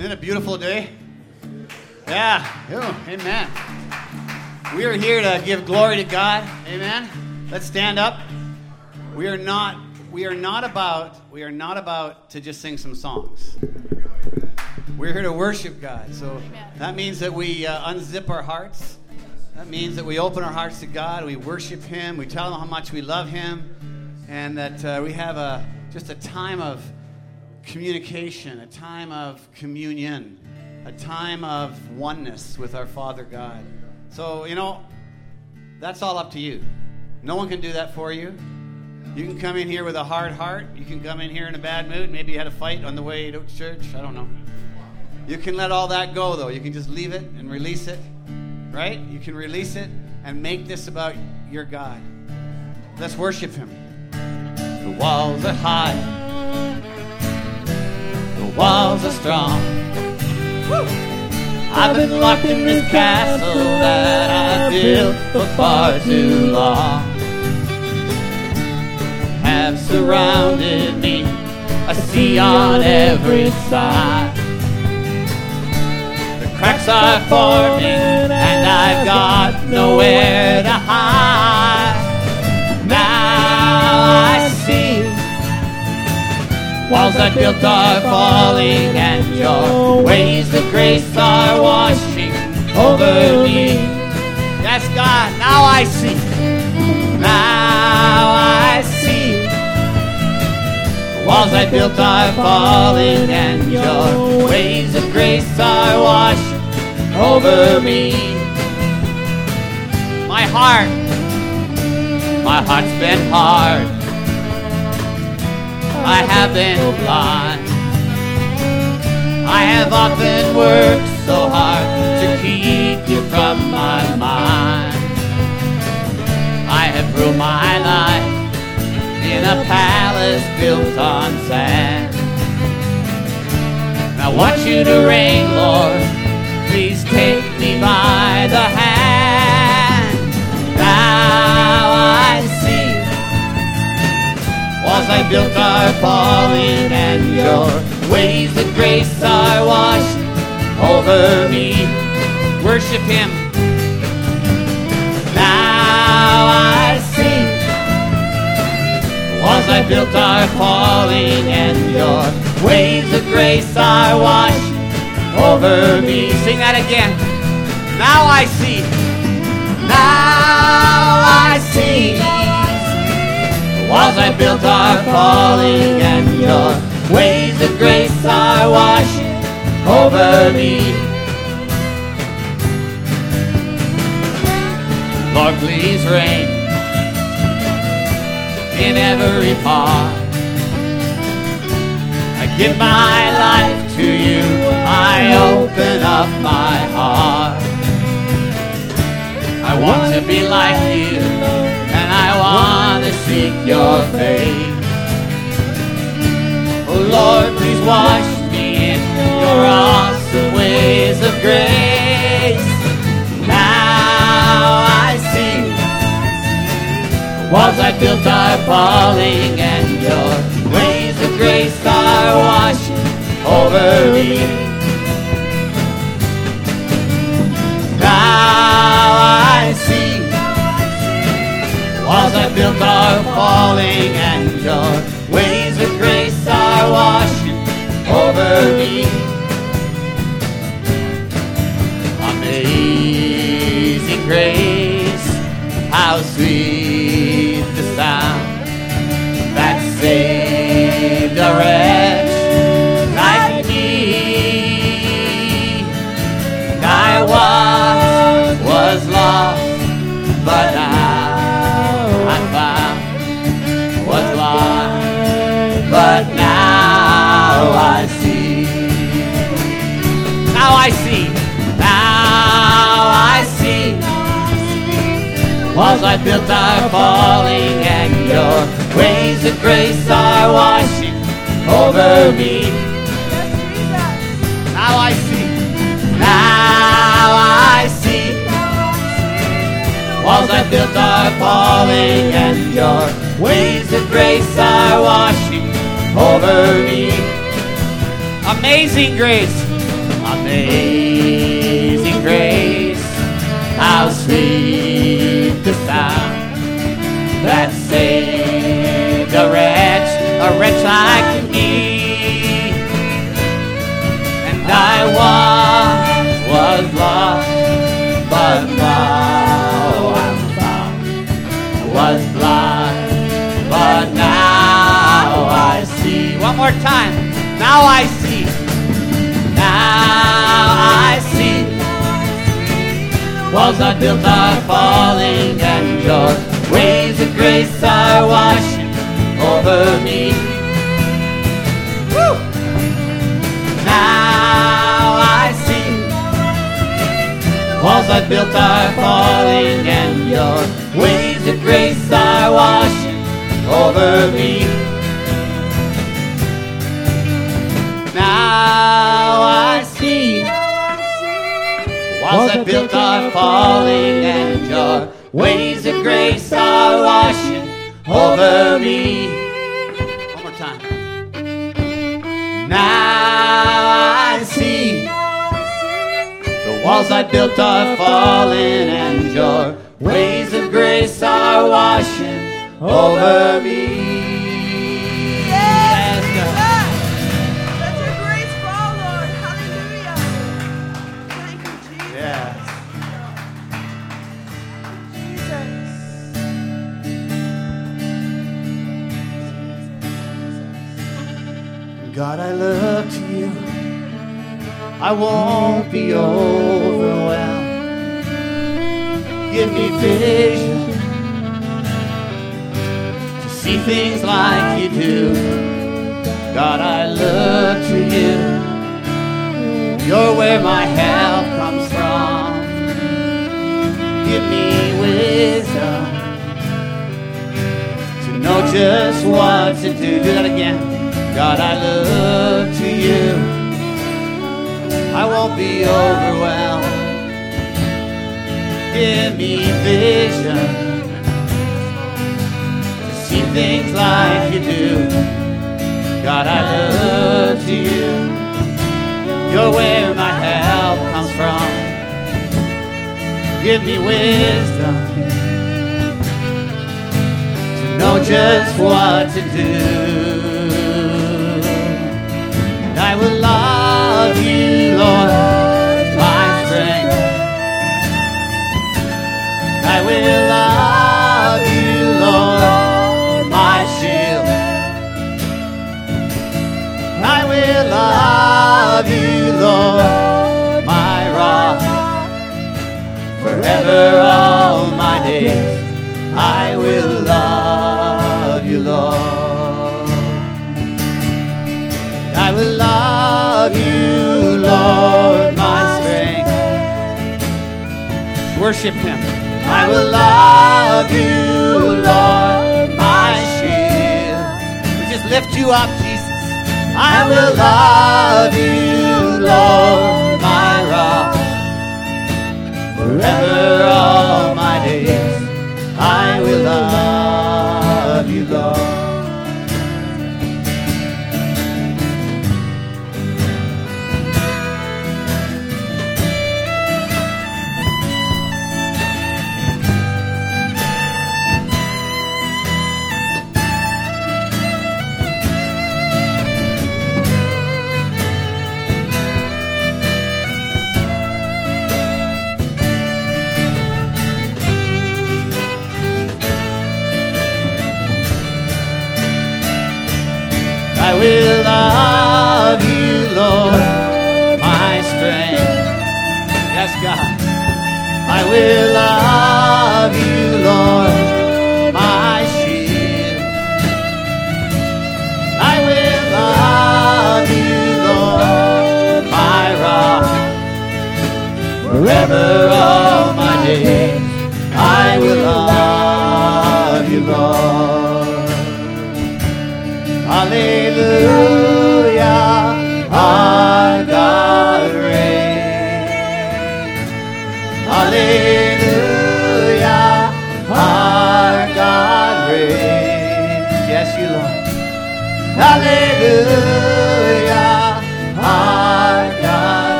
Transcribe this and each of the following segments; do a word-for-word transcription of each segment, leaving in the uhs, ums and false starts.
Isn't it a beautiful day? Yeah. Oh, amen. We are here to give glory to God. Amen. Let's stand up. We are not we are not about we are not about to just sing some songs. We're here to worship God. So amen. That means that we uh, unzip our hearts. That means that we open our hearts to God. We worship Him. We tell Him how much we love Him, and that uh, we have a just a time of communication, a time of communion, a time of oneness with our Father God. So, you know, that's all up to you. No one can do that for you. You can come in here with a hard heart. You can come in here in a bad mood. Maybe you had a fight on the way to church. I don't know. You can let all that go, though. You can just leave it and release it, right? You can release it and make this about your God. Let's worship Him. The walls are high. The walls are strong. Woo! I've been locked in this castle that I built for far too long. Have surrounded me, I see on every side. The cracks are forming and I've got nowhere to hide. Now I see walls I built are falling, and your waves of grace are washing over me. Yes, God, now I see. Now I see. The walls I built are falling, and your waves of grace are washing over me. My heart, my heart's been hard. I have been blind. I have often worked so hard to keep you from my mind. I have ruled my life in a palace built on sand. I want you to reign, Lord. Please take me by the hand. Now I see walls I built are falling, and your waves of grace are washing over me. Worship Him. Now I see walls I built are falling, and your waves of grace are washing over me. Sing that again. Now I see. Now I see. Walls I built are falling, and your waves of grace are washing over me. Lord, please reign in every part. I give my life to you. I open up my heart. I want to be like you, and I want to seek your face. Oh Lord, please wash me in your awesome ways of grace. Now I see the walls I built are falling, and your ways of grace are washing over me. Now I see walls I built are falling, and your waves of grace are washing over me. Amazing grace, how sweet the sound that saved a wretch like me. And I once was lost, but now I'm found, was lost, but now I see. Now I see. Now I see. Walls I built are falling, and your waves of grace are washing over me. Now I see. Now I see. Walls I built are falling, and your waves of grace are washing over me. Amazing grace, Amazing grace, how sweet the sound that saved a wretch, a wretch like me. And I once was lost, but now I'm found. I was blind, but now I see. One more time. Now I see. Now I see. Walls I built are falling, and your waves of grace are washing over me. Woo! Now I see. Walls I built are falling, and your waves of grace are washing over me. Now I see. Walls I built are falling, and your waves of grace are washing over me. One more time. Now I see. The walls I built are falling, and your waves of grace are washing over me. Yes, yes. Let your grace fall, Lord. Hallelujah. Thank you, Jesus. Yes. Jesus. God, I look to you. I won't be overwhelmed. Give me vision to see things like you do. God, I look to you. You're where my help comes from. Give me wisdom to know just what to do. Do that again. God, I look to you. I won't be overwhelmed. Give me vision to see things like you do. God, I look to you. You're where my help comes from. Give me wisdom to know just what to do. And I will love you, Lord, my strength. I will love you, Lord, my shield. I will love you, Lord, my rock. Forever all my days, I will love you, Lord. I will love you, Lord, my strength. Worship Him. I will love you, Lord, my shield. We just lift you up, Jesus. I will love you, Lord, my rock. Forever all my days, I will love you, Lord.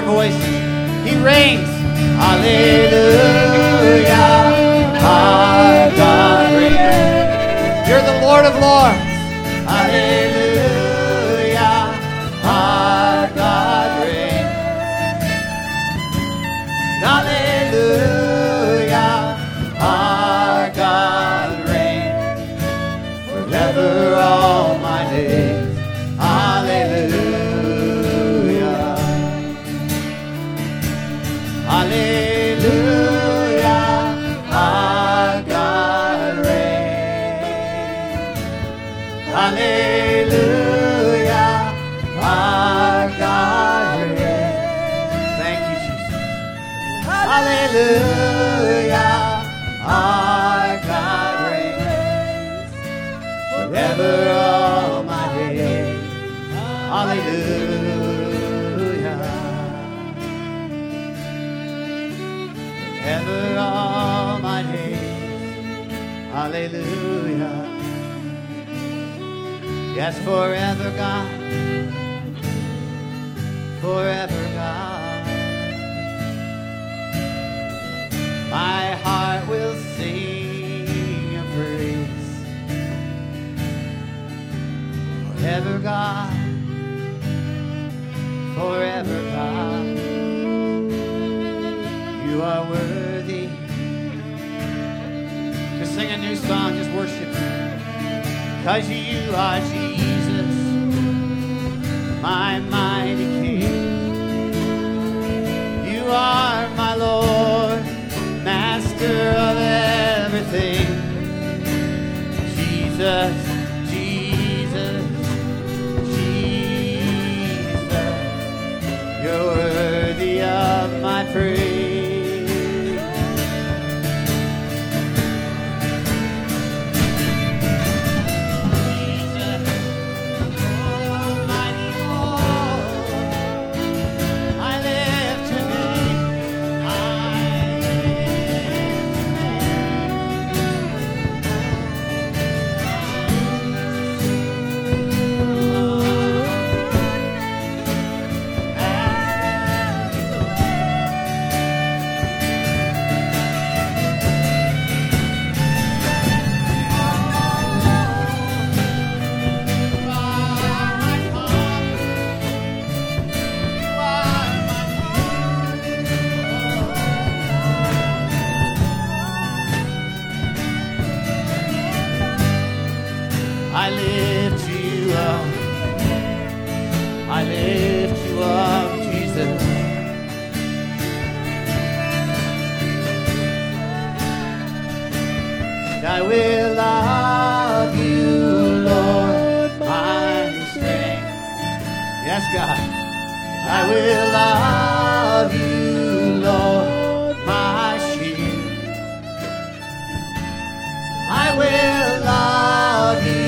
voices. He reigns. Hallelujah. Our God reigns. You're the Lord of Lords. Hallelujah. Our God reigns. Hallelujah. Our God reigns. Forever all my days. Hallelujah. Hallelujah. Our God reigns. Hallelujah. Our God reigns. Thank you, Jesus. Hallelujah. Our God reigns. Forever all my days. Hallelujah. Forever all my days. Hallelujah. Yes, forever God. Forever God. My heart will sing your praise. Forever God. Forever God. You are worthy. Just sing a new song, just worship Him. Cause you are Jesus, my mighty King. You are my Lord, Master of everything. Jesus, Jesus, Jesus. You're worthy of my praise. I lift you up. I lift you up, Jesus. And I will love you, Lord, my strength. Yes, God. I will love you, Lord, my shield. I will love you,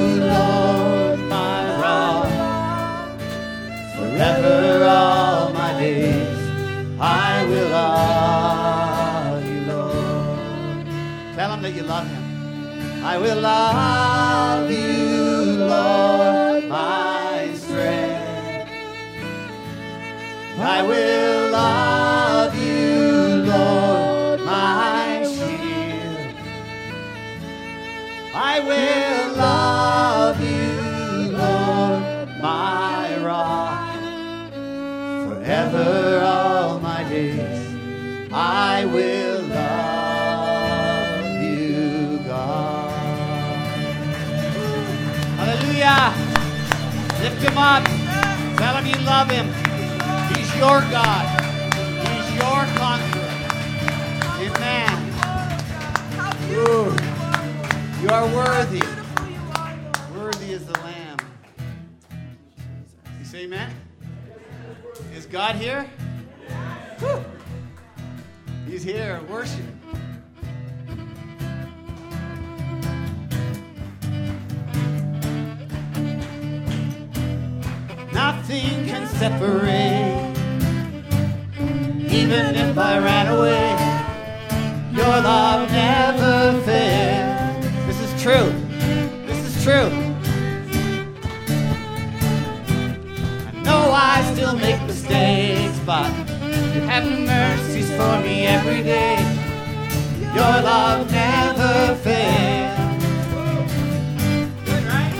forever all my days, I will love you, Lord. Tell Him that you love Him. I will love you, Lord, my strength. I will love you, Lord, my shield. I will love you, Lord, my rock. Forever all my days, I will love you, God. Hallelujah. Lift Him up. Tell Him you love Him. He's your God. He's your conqueror. Amen. Ooh. You are worthy. Worthy is the Lamb. You say amen? Is God here? Woo. He's here. Worship. Nothing can separate. Even if I ran away, your love never fails. This is true. This is true. I know I still make mistakes, spot. You have new mercies for me every day. Your love never fails. Good, right?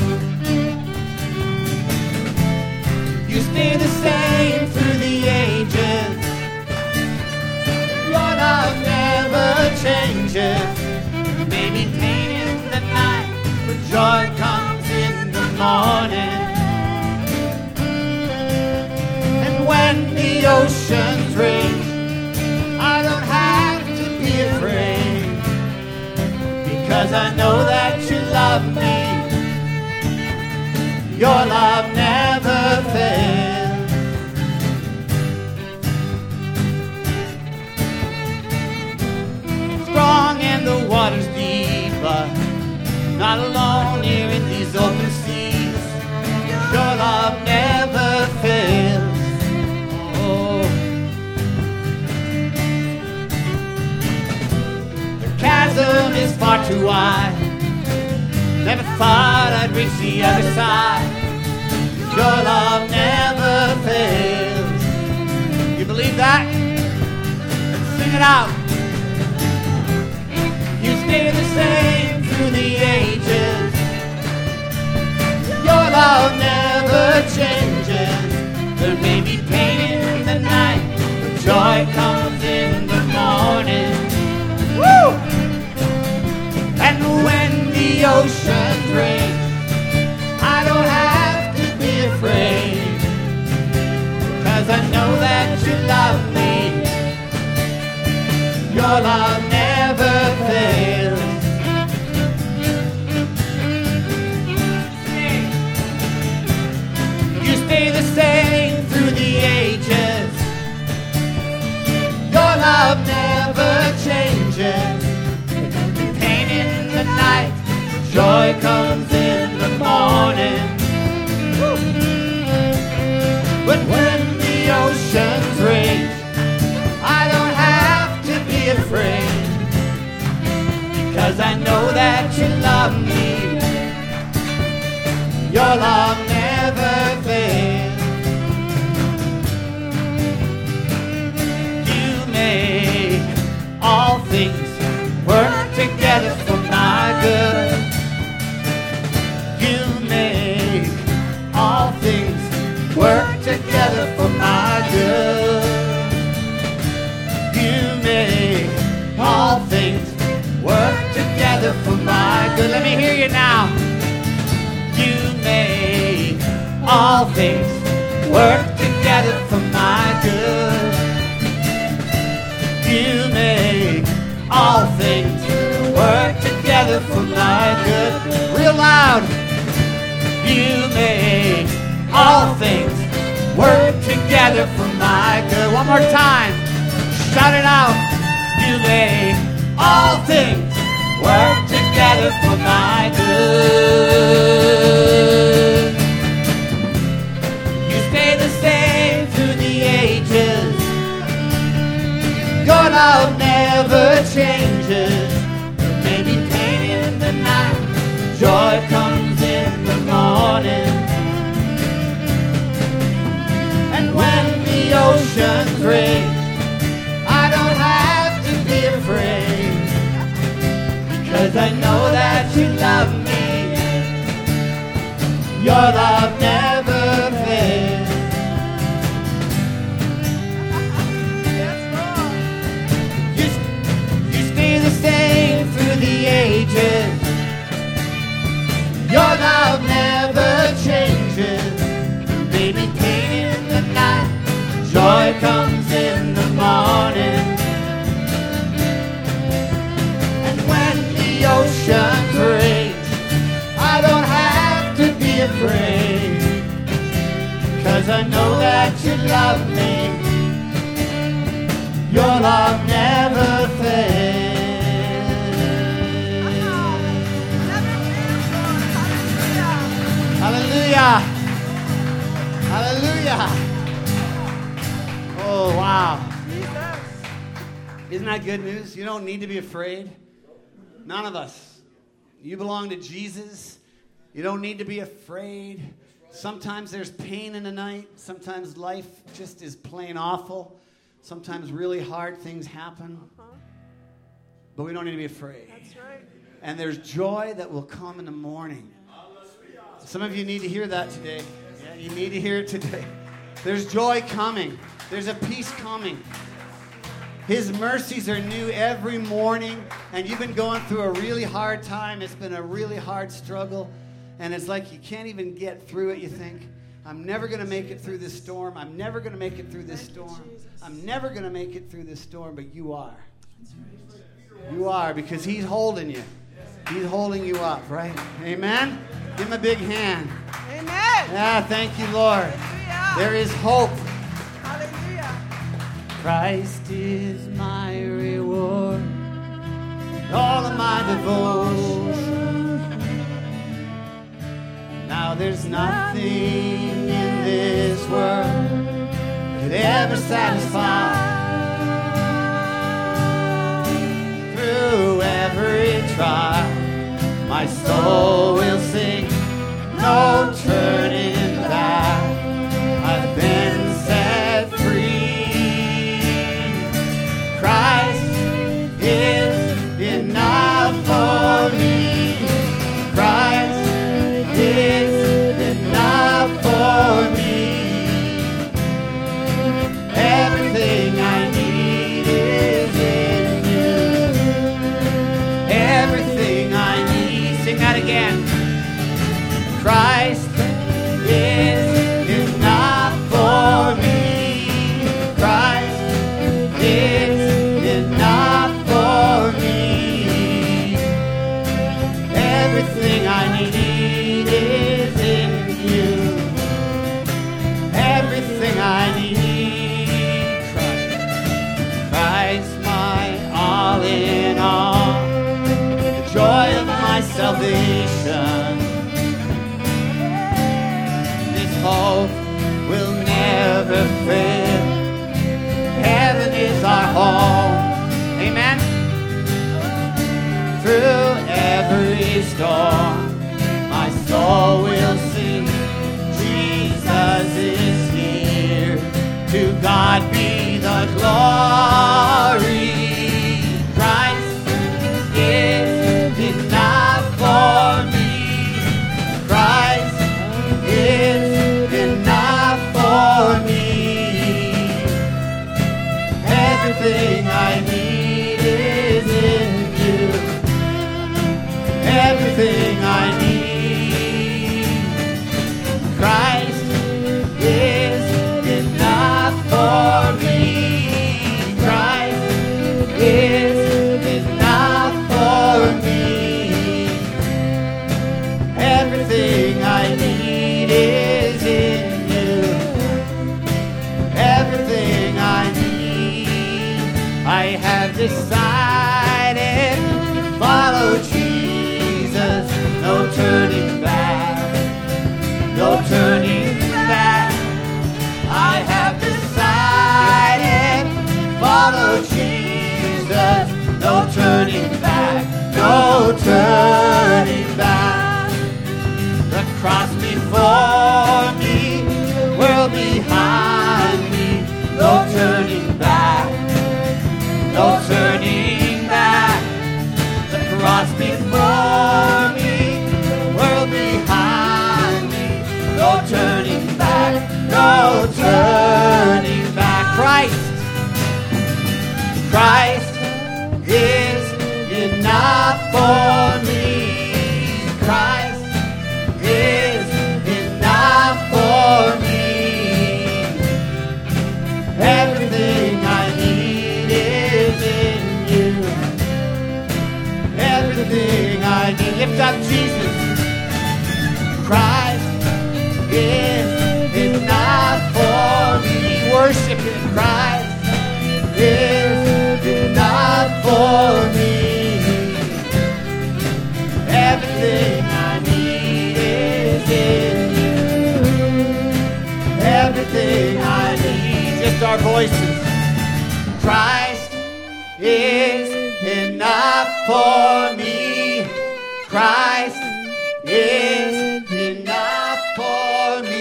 You stay the same through the ages. Your love never changes. Maybe pain in the night, but joy comes in the morning. And when the oceans rage, I don't have to be afraid, because I know that you love me. Your love never fails. Strong and the waters deeper, not alone here in these open seas. Your love never fails. Oh, the chasm is far too wide. Never thought I'd reach the other side. Your love never fails. You believe that? Let's sing it out. You stay the same through the ages. Your love never changes. There may be pain in the night, but joy comes in the morning. Woo! And when the oceans rage, I don't have to be afraid, because I know that you love me. Your love never fails. You stay the same through the ages. Your love never changes. Pain in the night, joy comes in the morning. But when the oceans rage, I don't have to be afraid, because I know that you love me. Your love never fails. You make all things work together for my good. You make all things work together for my good. You make all things work together for my good. Let me hear you now. You make all things work together for my good. You make all things work together for my good. Real loud. You make all things work together for my good. One more time. Shout it out. You make all things work together for my good. You stay the same through the ages. Your love never changes. There may be pain in the night, joy comes in the morning. And when the oceans rage, I don't have to be afraid, because I know that you love me. Your love never fails. You, you stay the same through the ages. Your love never changes. Baby, pain in the night, joy comes in the morning. And when the oceans rage, I don't have to be afraid, because I know that you love me. Your love never fails. Hallelujah. Hallelujah. Oh, wow. Isn't that good news? You don't need to be afraid. None of us. You belong to Jesus. You don't need to be afraid. Sometimes there's pain in the night. Sometimes life just is plain awful. Sometimes really hard things happen. Uh-huh. But we don't need to be afraid. That's right. And there's joy that will come in the morning. Some of you need to hear that today. Yeah, you need to hear it today. There's joy coming. There's a peace coming. His mercies are new every morning. And you've been going through a really hard time. It's been a really hard struggle. And it's like you can't even get through it, you think. I'm never going to make it through this storm. I'm never going to make it through this storm. I'm never going to make it through this storm, but you are. You are, because he's holding you. He's holding you up, right? Amen? Give him a big hand. Amen. Yeah, thank you, Lord. Hallelujah. There is hope. Hallelujah. Christ is my reward, all of my devotion. Now there's nothing in this world could ever satisfy. Through every trial, my soul will sing, no turning back. I've been set free. Christ is enough for me. Christ is enough for me. Everything I need is in you. Everything I need. Sing that again. Christ is enough for me. Christ is enough for me. Everything I need is in you. Everything I need. Christ, Christ, my all in all. The joy of my salvation. This hope will never fail. Heaven is our home. Amen. Through every storm, my soul will sing. Jesus is here. To God be the glory. Christ is enough for me. Christ is enough for me. Everything I need is in you. Everything I need. Christ is enough for me. Christ is enough for me. Everything I need is in you. Everything I need. I have decided to follow Jesus. No turning back. No turning back. I have decided to follow Jesus. No turning back. No turning back. The cross before me, the world behind me. No turning back. No turning back. The cross before me, the world behind me. No turning back. No turning back. Christ. Christ is enough for me. Christ is enough for me. Everything I need is in you. Everything I need. Lift up Jesus. Christ is enough for me. Worship Him. Christ is enough for me. Everything I need is in you. Everything I need. Just our voices. Christ is enough for me. Christ is enough for me.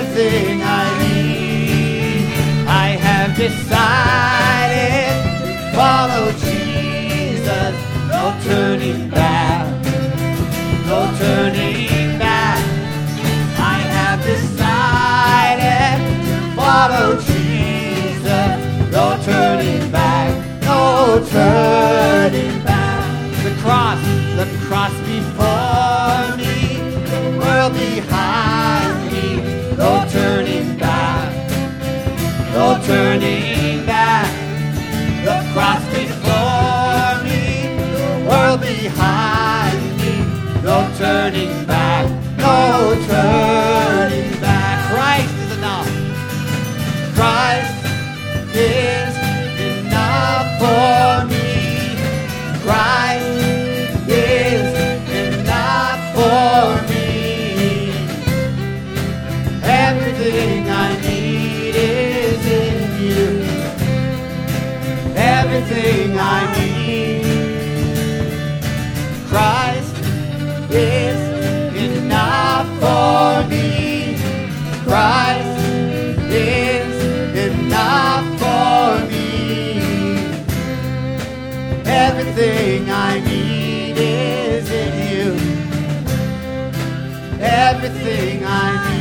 everything I need. I have decided to follow Jesus. No turning back, no turning back. I have decided to follow Jesus. No turning back, no turning back. The cross, the cross before me, the world behind me. No turning back, no turning back. The cross before me, the world behind me. No turning back, no turning back. Christ is enough. Christ is enough for me. Christ is enough for me. Everything I need is in you. Everything I need. Christ is enough for me. Christ is enough for me. Everything I need is in you. Everything I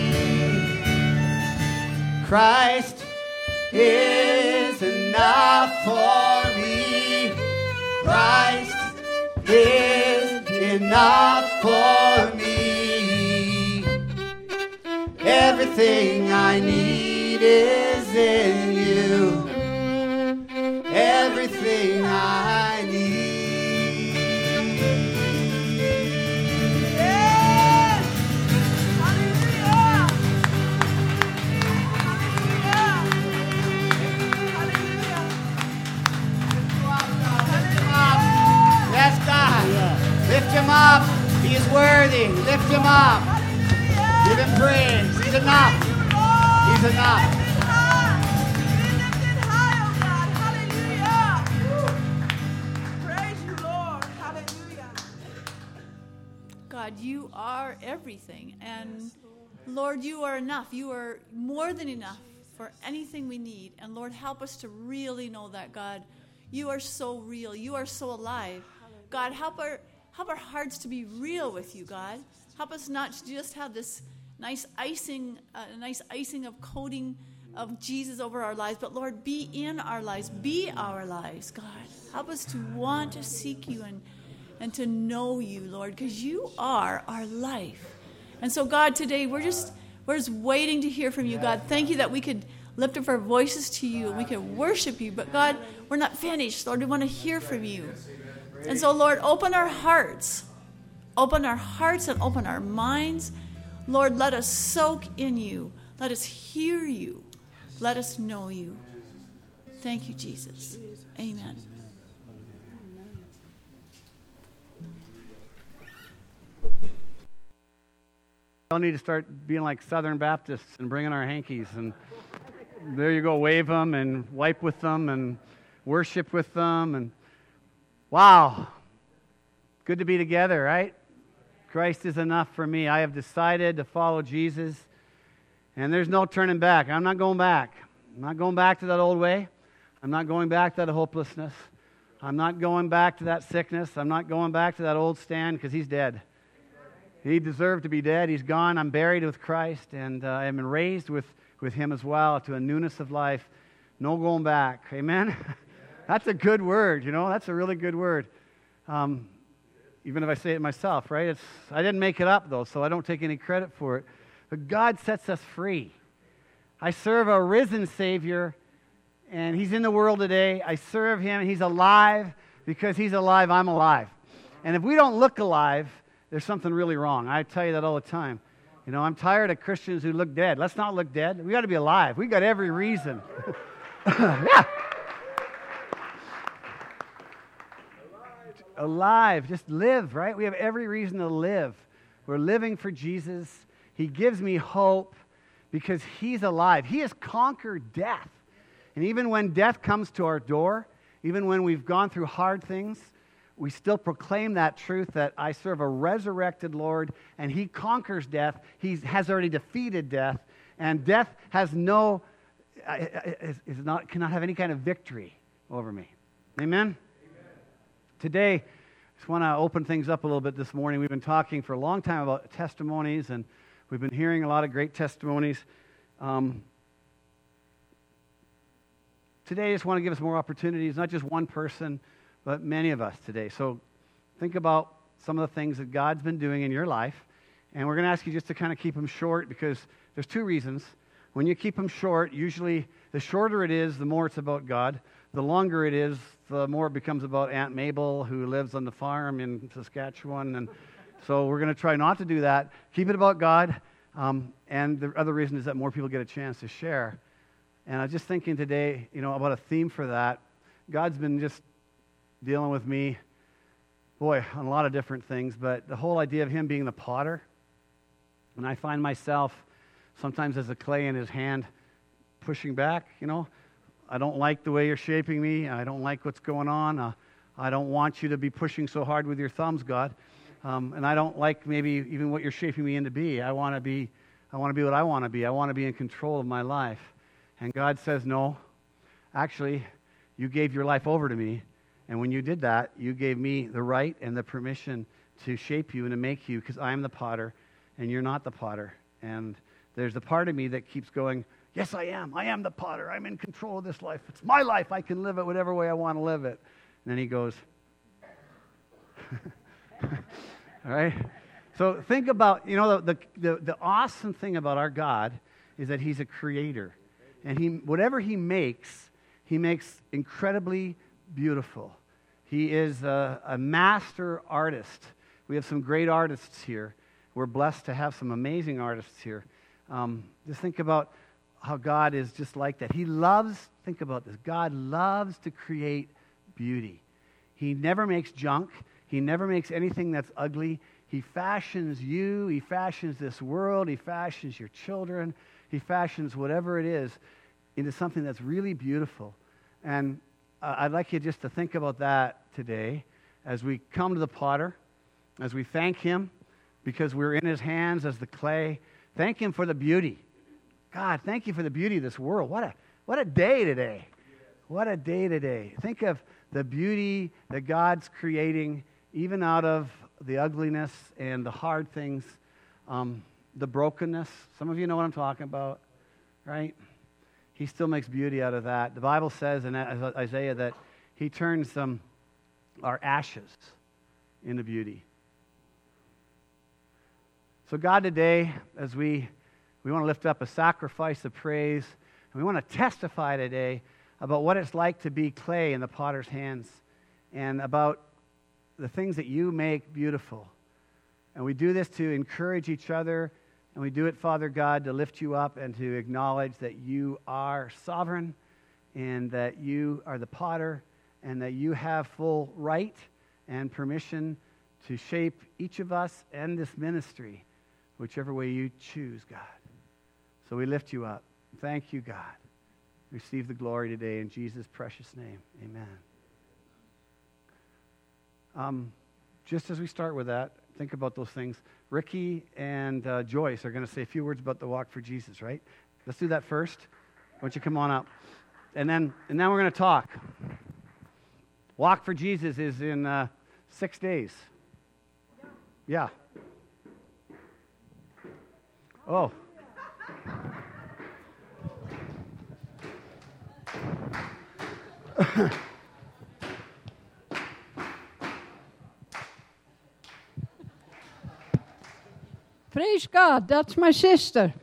need. Christ is enough for me. Christ is enough for me. Everything I need is in you. Everything I need. Yes! Hallelujah! Hallelujah! Hallelujah! Yes, God. Lift him up. He is worthy. Lift him up. Give him praise. He's enough. He's enough. God, you are everything. And Lord, you are enough. You are more than enough for anything we need. And Lord, help us to really know that, God. You are so real. You are so alive. God, help our help our hearts to be real with you, God. Help us not to just have this nice icing, uh, nice icing of coating of Jesus over our lives, but Lord, be in our lives. Be our lives, God. Help us to want to seek you and and to know you, Lord, because you are our life. And so, God, today we're just we're just waiting to hear from you, God. Thank you that we could lift up our voices to you and we can worship you. But God, we're not finished, Lord. We want to hear from you. And so, Lord, open our hearts. Open our hearts and open our minds. Lord, let us soak in you. Let us hear you. Let us know you. Thank you, Jesus. Amen. We all need to start being like Southern Baptists and bringing our hankies. And there you go, wave them and wipe with them and worship with them. And wow, good to be together, right? Christ is enough for me. I have decided to follow Jesus, and there's no turning back. I'm not going back. I'm not going back to that old way. I'm not going back to that hopelessness. I'm not going back to that sickness. I'm not going back to that old stand because he's dead. He deserved to be dead. He's gone. I'm buried with Christ, and uh, I've been raised with, with him as well to a newness of life. No going back. Amen? That's a good word, you know. That's a really good word. Um, even if I say it myself, right? It's I didn't make it up, though, so I don't take any credit for it. But God sets us free. I serve a risen Savior, and he's in the world today. I serve him, and he's alive. Because he's alive, I'm alive. And if we don't look alive, there's something really wrong. I tell you that all the time. You know, I'm tired of Christians who look dead. Let's not look dead. We got to be alive. We got every reason. Yeah. Alive. Just live, right? We have every reason to live. We're living for Jesus. He gives me hope because he's alive. He has conquered death. And even when death comes to our door, even when we've gone through hard things, we still proclaim that truth that I serve a resurrected Lord and he conquers death. He has already defeated death And death has no, uh, is, is not, cannot have any kind of victory over me. Amen? Amen. Today, I just want to open things up a little bit this morning. We've been talking for a long time about testimonies, and we've been hearing a lot of great testimonies. Um, today, I just want to give us more opportunities, not just one person, but many of us today. So think about some of the things that God's been doing in your life, and we're going to ask you just to kind of keep them short, because there's two reasons. When you keep them short, usually the shorter it is, the more it's about God. The longer it is, the more it becomes about Aunt Mabel, who lives on the farm in Saskatchewan. And so we're going to try not to do that. Keep it about God. Um, and the other reason is that more people get a chance to share. And I was just thinking today, you know, about a theme for that. God's been just dealing with me, boy, on a lot of different things. But the whole idea of Him being the potter. And I find myself sometimes as a clay in His hand pushing back, you know. I don't like the way you're shaping me. I don't like what's going on. Uh, I don't want you to be pushing so hard with your thumbs, God. Um, and I don't like maybe even what you're shaping me into be. I want to be, I want to be what I want to be. I want to be in control of my life. And God says, no, actually, you gave your life over to me. And when you did that, you gave me the right and the permission to shape you and to make you, because I am the potter and you're not the potter. And there's the part of me that keeps going, yes, I am. I am the potter. I'm in control of this life. It's my life. I can live it whatever way I want to live it. And then He goes, all right? So think about, you know, the, the, the awesome thing about our God is that He's a creator. And he, whatever He makes, He makes incredibly beautiful. He is a, a master artist. We have some great artists here. We're blessed to have some amazing artists here. Um, just think about how God is just like that. He loves, think about this, God loves to create beauty. He never makes junk. He never makes anything that's ugly. He fashions you. He fashions this world. He fashions your children. He fashions whatever it is into something that's really beautiful. And uh, I'd like you just to think about that today as we come to the potter, as we thank Him because we're in His hands as the clay. Thank Him for the beauty. God, thank You for the beauty of this world. What a what a day today. What a day today. Think of the beauty that God's creating, even out of the ugliness and the hard things, um, the brokenness. Some of you know what I'm talking about, right? He still makes beauty out of that. The Bible says in Isaiah that He turns um, our ashes into beauty. So God, today, as we We want to lift up a sacrifice of praise, and we want to testify today about what it's like to be clay in the potter's hands and about the things that You make beautiful. And we do this to encourage each other, and we do it, Father God, to lift You up and to acknowledge that You are sovereign and that You are the potter and that You have full right and permission to shape each of us and this ministry, whichever way You choose, God. So we lift You up. Thank You, God. Receive the glory today in Jesus' precious name. Amen. Um, just as we start with that, think about those things. Ricky and uh, Joyce are going to say a few words about the Walk for Jesus, right? Let's do that first. Why don't you come on up? And then, and now we're going to talk. Walk for Jesus is in uh, six days. Yeah. Oh. Praise God, that's my sister.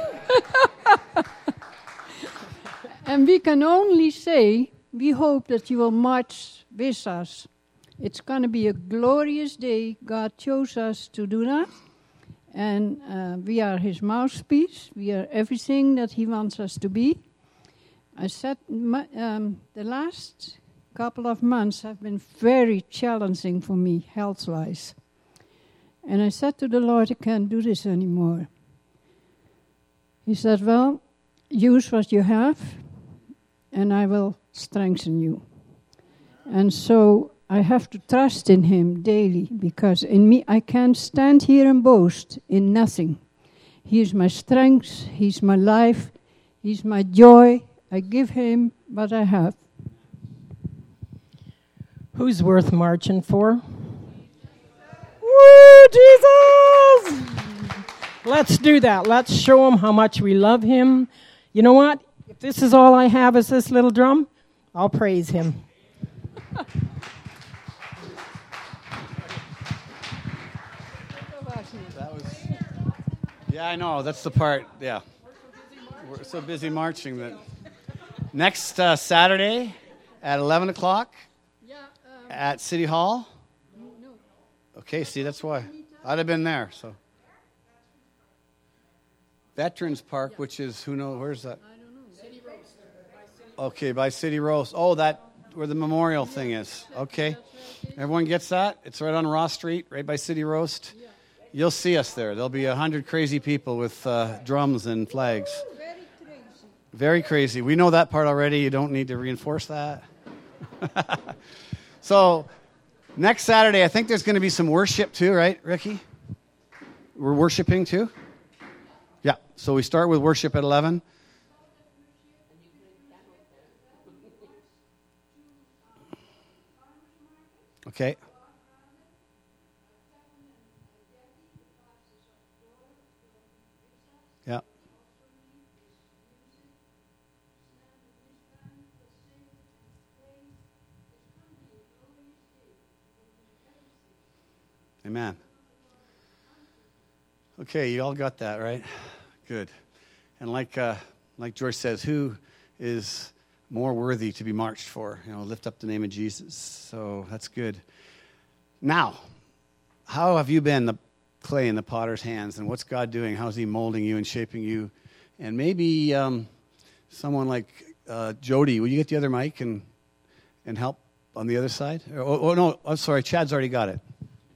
And we can only say, we hope that you will march with us. It's going to be a glorious day. God chose us to do that. And uh, we are His mouthpiece. We are everything that He wants us to be. I said my, um, the last couple of months have been very challenging for me, health-wise. And I said to the Lord, I can't do this anymore. He said, well, use what you have, and I will strengthen you. And so I have to trust in Him daily, because in me I can't stand here and boast in nothing. He is my strength. He's my life. He's my joy. I give him what I have. Who's worth marching for? Woo, Jesus! Let's do that. Let's show him how much we love him. You know what? If this is all I have is this little drum, I'll praise him. That was, yeah, I know. That's the part, yeah. We're so busy marching that. Next uh, Saturday at eleven o'clock at City Hall. Okay, see, that's why. I'd have been there, so. Veterans Park, which is, who knows, where's that? I don't know. City Roast. Okay, by City Roast. Oh, that, where the memorial thing is. Okay. Everyone gets that? It's right on Ross Street, right by City Roast. You'll see us there. There'll be a hundred crazy people with uh, drums and flags. Very crazy. Very crazy. We know that part already. You don't need to reinforce that. So, next Saturday, I think there's going to be some worship too, right, Ricky? We're worshiping too? Yeah. So we start with worship at eleven. Okay. Yeah. Amen. Okay, you all got that, right? Good. And like uh, like George says, who is more worthy to be marched for? You know, lift up the name of Jesus. So that's good. Now, how have you been the clay in the potter's hands, and what's God doing? How's he molding you and shaping you? And maybe um, someone like uh, Jody, will you get the other mic and and help on the other side? Oh, oh no, I'm sorry, Chad's already got it.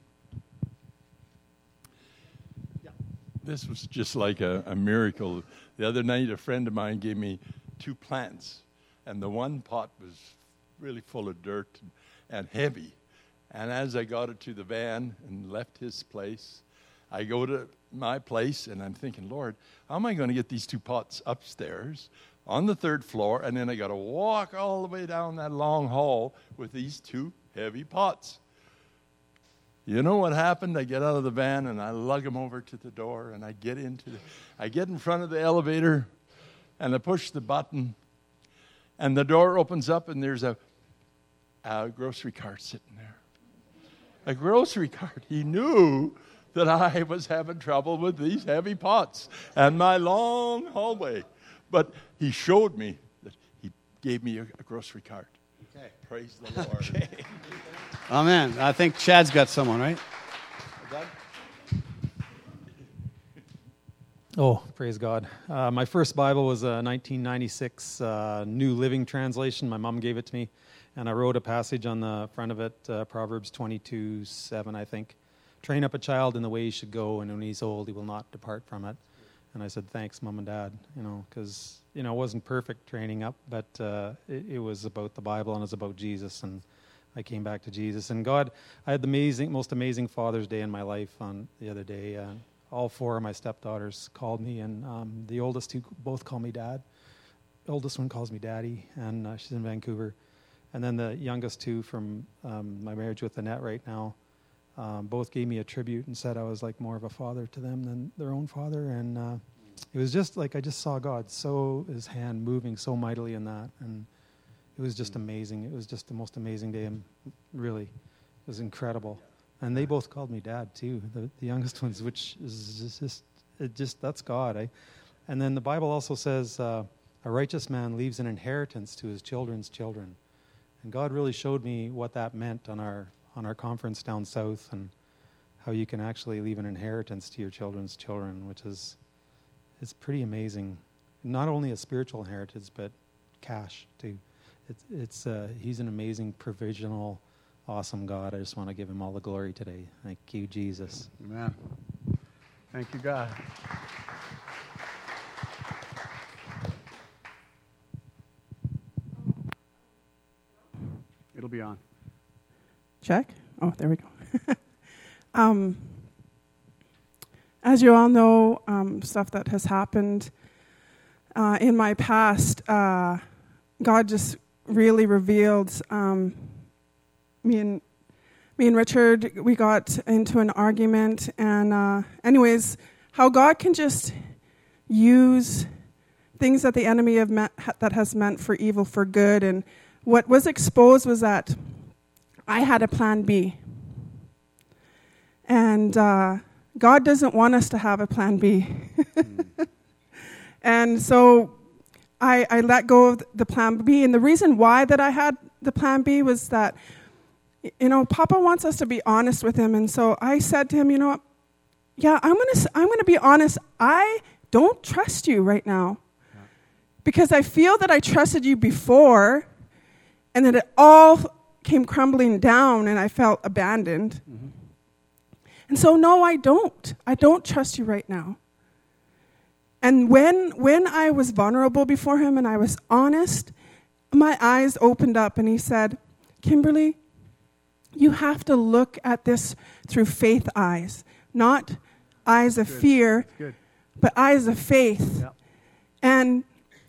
This was just like a, a miracle. The other night, a friend of mine gave me two plants, and the one pot was really full of dirt and, and heavy. And as I got it to the van and left his place, I go to my place, and I'm thinking, Lord, how am I going to get these two pots upstairs on the third floor, and then I got to walk all the way down that long hall with these two heavy pots? You know what happened? I get out of the van and I lug them over to the door, and I get into the, I get in front of the elevator and I push the button, and the door opens up, and there's a, a grocery cart sitting there. A grocery cart. He knew that I was having trouble with these heavy pots and my long hallway, but he showed me that he gave me a, a grocery cart. Okay. Praise the Lord. Okay. Amen. I think Chad's got someone, right? Oh, praise God. Uh, my first Bible was a nineteen ninety-six uh, New Living Translation. My mom gave it to me, and I wrote a passage on the front of it, uh, Proverbs twenty-two seven, I think. Train up a child in the way he should go, and when he's old, he will not depart from it. And I said, thanks, Mom and Dad, you know, because, you know, it wasn't perfect training up, but uh, it, it was about the Bible, and it was about Jesus, and I came back to Jesus. And God, I had the amazing, most amazing Father's Day in my life on the other day. Uh, all four of my stepdaughters called me, and um, the oldest two both call me Dad. The oldest one calls me Daddy, and uh, she's in Vancouver. And then the youngest two from um, my marriage with Annette right now, um, both gave me a tribute and said I was like more of a father to them than their own father. And uh, it was just like I just saw God, so his hand moving so mightily in that. And it was just amazing. It was just the most amazing day, and really, it was incredible. And they both called me Dad too, the, the youngest ones, which is just, just, it just that's God. I, and then the Bible also says uh, a righteous man leaves an inheritance to his children's children. And God really showed me what that meant on our on our conference down south, and how you can actually leave an inheritance to your children's children, which is it's pretty amazing. Not only a spiritual inheritance, but cash too. It's, it's uh, he's an amazing, provisional, awesome God. I just want to give him all the glory today. Thank you, Jesus. Amen. Thank you, God. It'll be on. Check. Oh, there we go. um, as you all know, um, stuff that has happened uh, in my past, uh, God just really revealed um, me and me and Richard. We got into an argument, and uh, anyways, how God can just use things that the enemy have meant, that has meant for evil for good. And what was exposed was that I had a plan B, and uh, God doesn't want us to have a plan B. mm. And so I, I let go of the plan B. And the reason why that I had the plan B was that, you know, Papa wants us to be honest with him. And so I said to him, you know what? Yeah, I'm going to I'm going to be honest. I don't trust you right now. Yeah. Because I feel that I trusted you before, and that it all came crumbling down and I felt abandoned. Mm-hmm. And so, no, I don't. I don't trust you right now. And when when I was vulnerable before him and I was honest, my eyes opened up and he said, Kimberly, you have to look at this through faith eyes, not eyes of fear, but eyes of faith. Yep. And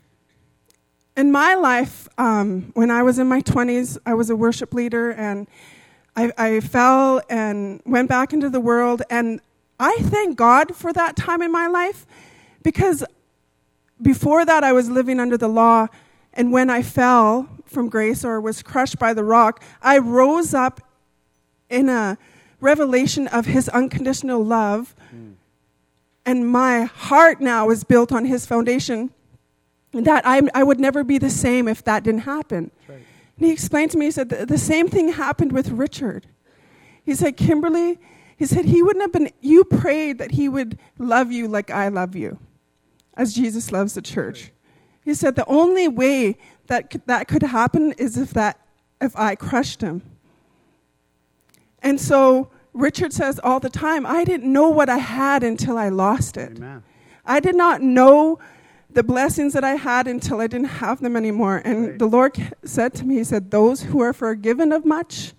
in my life, um, when I was in my twenties, I was a worship leader, and I, I fell and went back into the world. And I thank God for that time in my life, because before that I was living under the law, and when I fell from grace or was crushed by the rock, I rose up in a revelation of his unconditional love, mm. and my heart now is built on his foundation, that I, I would never be the same if that didn't happen. Right. And he explained to me, he said, the, the same thing happened with Richard. He said, Kimberly, he said, he wouldn't have been, you prayed that he would love you like I love you, as Jesus loves the church. Right. He said, the only way that could, that could happen is if that, if I crushed him. And so Richard says all the time, I didn't know what I had until I lost it. Amen. I did not know the blessings that I had until I didn't have them anymore. And right. the Lord said to me, he said, those who are forgiven of much,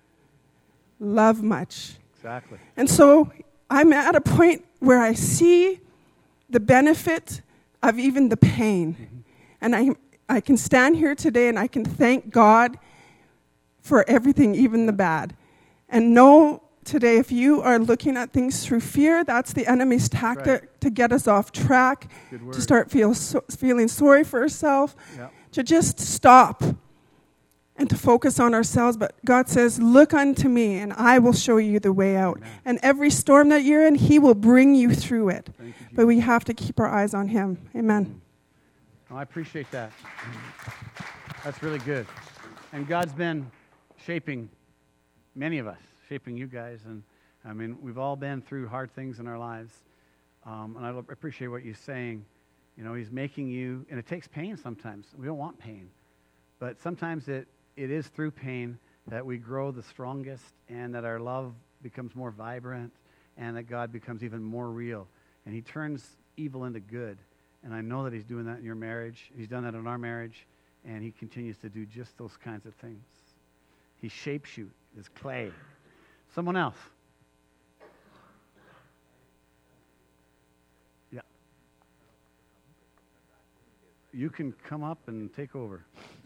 love much. Exactly. And so I'm at a point where I see the benefit of even the pain. Mm-hmm. And I, I can stand here today and I can thank God for everything, even the bad. And know today, if you are looking at things through fear, that's the enemy's tactic right. to get us off track, to start feel so, feeling sorry for ourselves, yep. to just stop and to focus on ourselves. But God says, look unto me and I will show you the way out. Amen. And every storm that you're in, he will bring you through it. You, but we have to keep our eyes on him. Amen. Oh, I appreciate that. That's really good. And God's been shaping many of us, shaping you guys. And I mean, we've all been through hard things in our lives. Um, and I appreciate what you're saying. You know, he's making you, and it takes pain sometimes. We don't want pain. But sometimes it, it is through pain that we grow the strongest, and that our love becomes more vibrant, and that God becomes even more real. And he turns evil into good. And I know that he's doing that in your marriage. He's done that in our marriage. And he continues to do just those kinds of things. He shapes you as clay. Someone else. Yeah. You can come up and take over.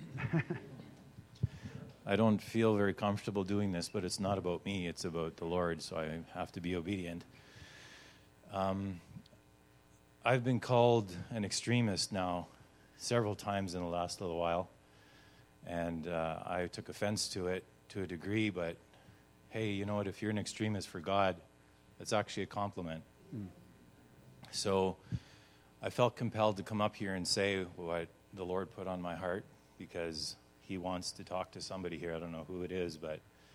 I don't feel very comfortable doing this, but it's not about me. It's about the Lord, so I have to be obedient. Um, I've been called an extremist now several times in the last little while, and uh, I took offense to it to a degree, but hey, you know what, if you're an extremist for God, that's actually a compliment. Mm. So I felt compelled to come up here and say what the Lord put on my heart, because he wants to talk to somebody here. I don't know who it is, but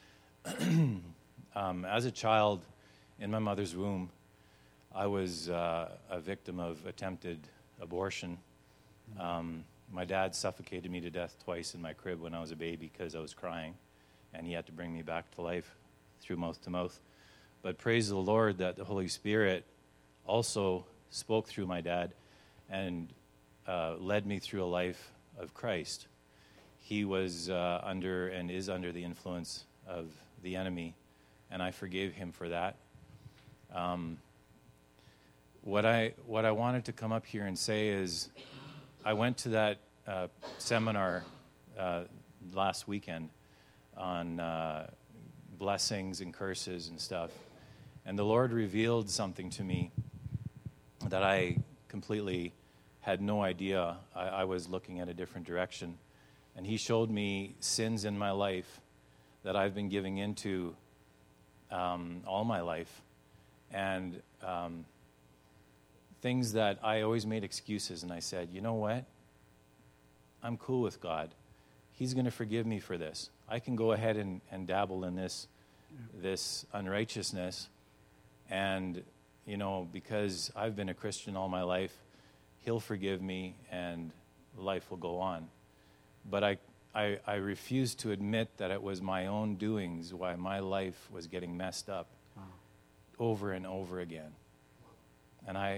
um, as a child in my mother's womb, I was uh, a victim of attempted abortion. Um, my dad suffocated me to death twice in my crib when I was a baby because I was crying, and he had to bring me back to life through mouth to mouth. But praise the Lord that the Holy Spirit also spoke through my dad and uh, led me through a life of Christ. He was uh, under and is under the influence of the enemy, and I forgave him for that. Um, what I what I wanted to come up here and say is, I went to that uh, seminar uh, last weekend on uh, blessings and curses and stuff, and the Lord revealed something to me that I completely had no idea. I, I was looking at a different direction, and He showed me sins in my life that I've been giving into um, all my life, and um, things that I always made excuses, and I said, you know what? I'm cool with God. He's going to forgive me for this. I can go ahead and, and dabble in this this unrighteousness, and, you know, because I've been a Christian all my life, He'll forgive me, and life will go on. But I, I, I refuse to admit that it was my own doings why my life was getting messed up wow. over and over again. And I...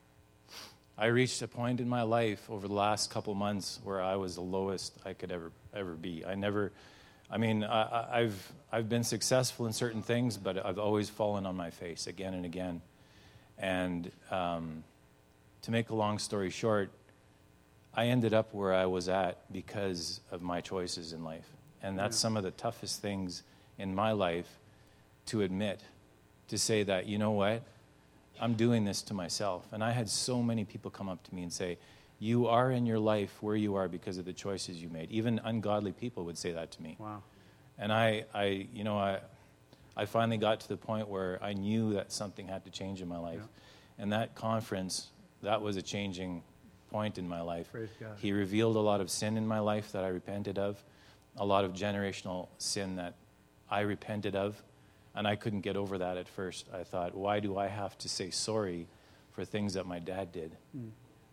I reached a point in my life over the last couple months where I was the lowest I could ever ever be. I never, I mean, I, I've I've been successful in certain things, but I've always fallen on my face again and again. And um, to make a long story short, I ended up where I was at because of my choices in life. And that's some of the toughest things in my life to admit, to say that, you know what? I'm doing this to myself. And I had so many people come up to me and say, you are in your life where you are because of the choices you made. Even ungodly people would say that to me. Wow. And I, I you know, I I finally got to the point where I knew that something had to change in my life. Yeah. And that conference, that was a changing point in my life. Praise God. He revealed a lot of sin in my life that I repented of, a lot of generational sin that I repented of. And I couldn't get over that at first. I thought, why do I have to say sorry for things that my dad did? Mm.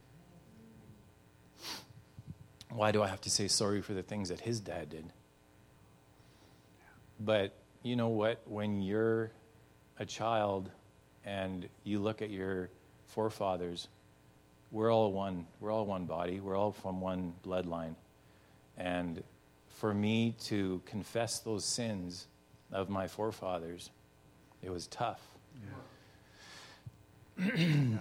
Why do I have to say sorry for the things that his dad did? But you know what? When you're a child and you look at your forefathers, we're all one. We're all one body. We're all from one bloodline. And for me to confess those sins of my forefathers, it was tough. Yeah. Yeah.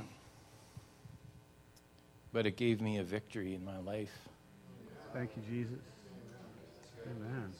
But it gave me a victory in my life. Thank you, Jesus. Amen.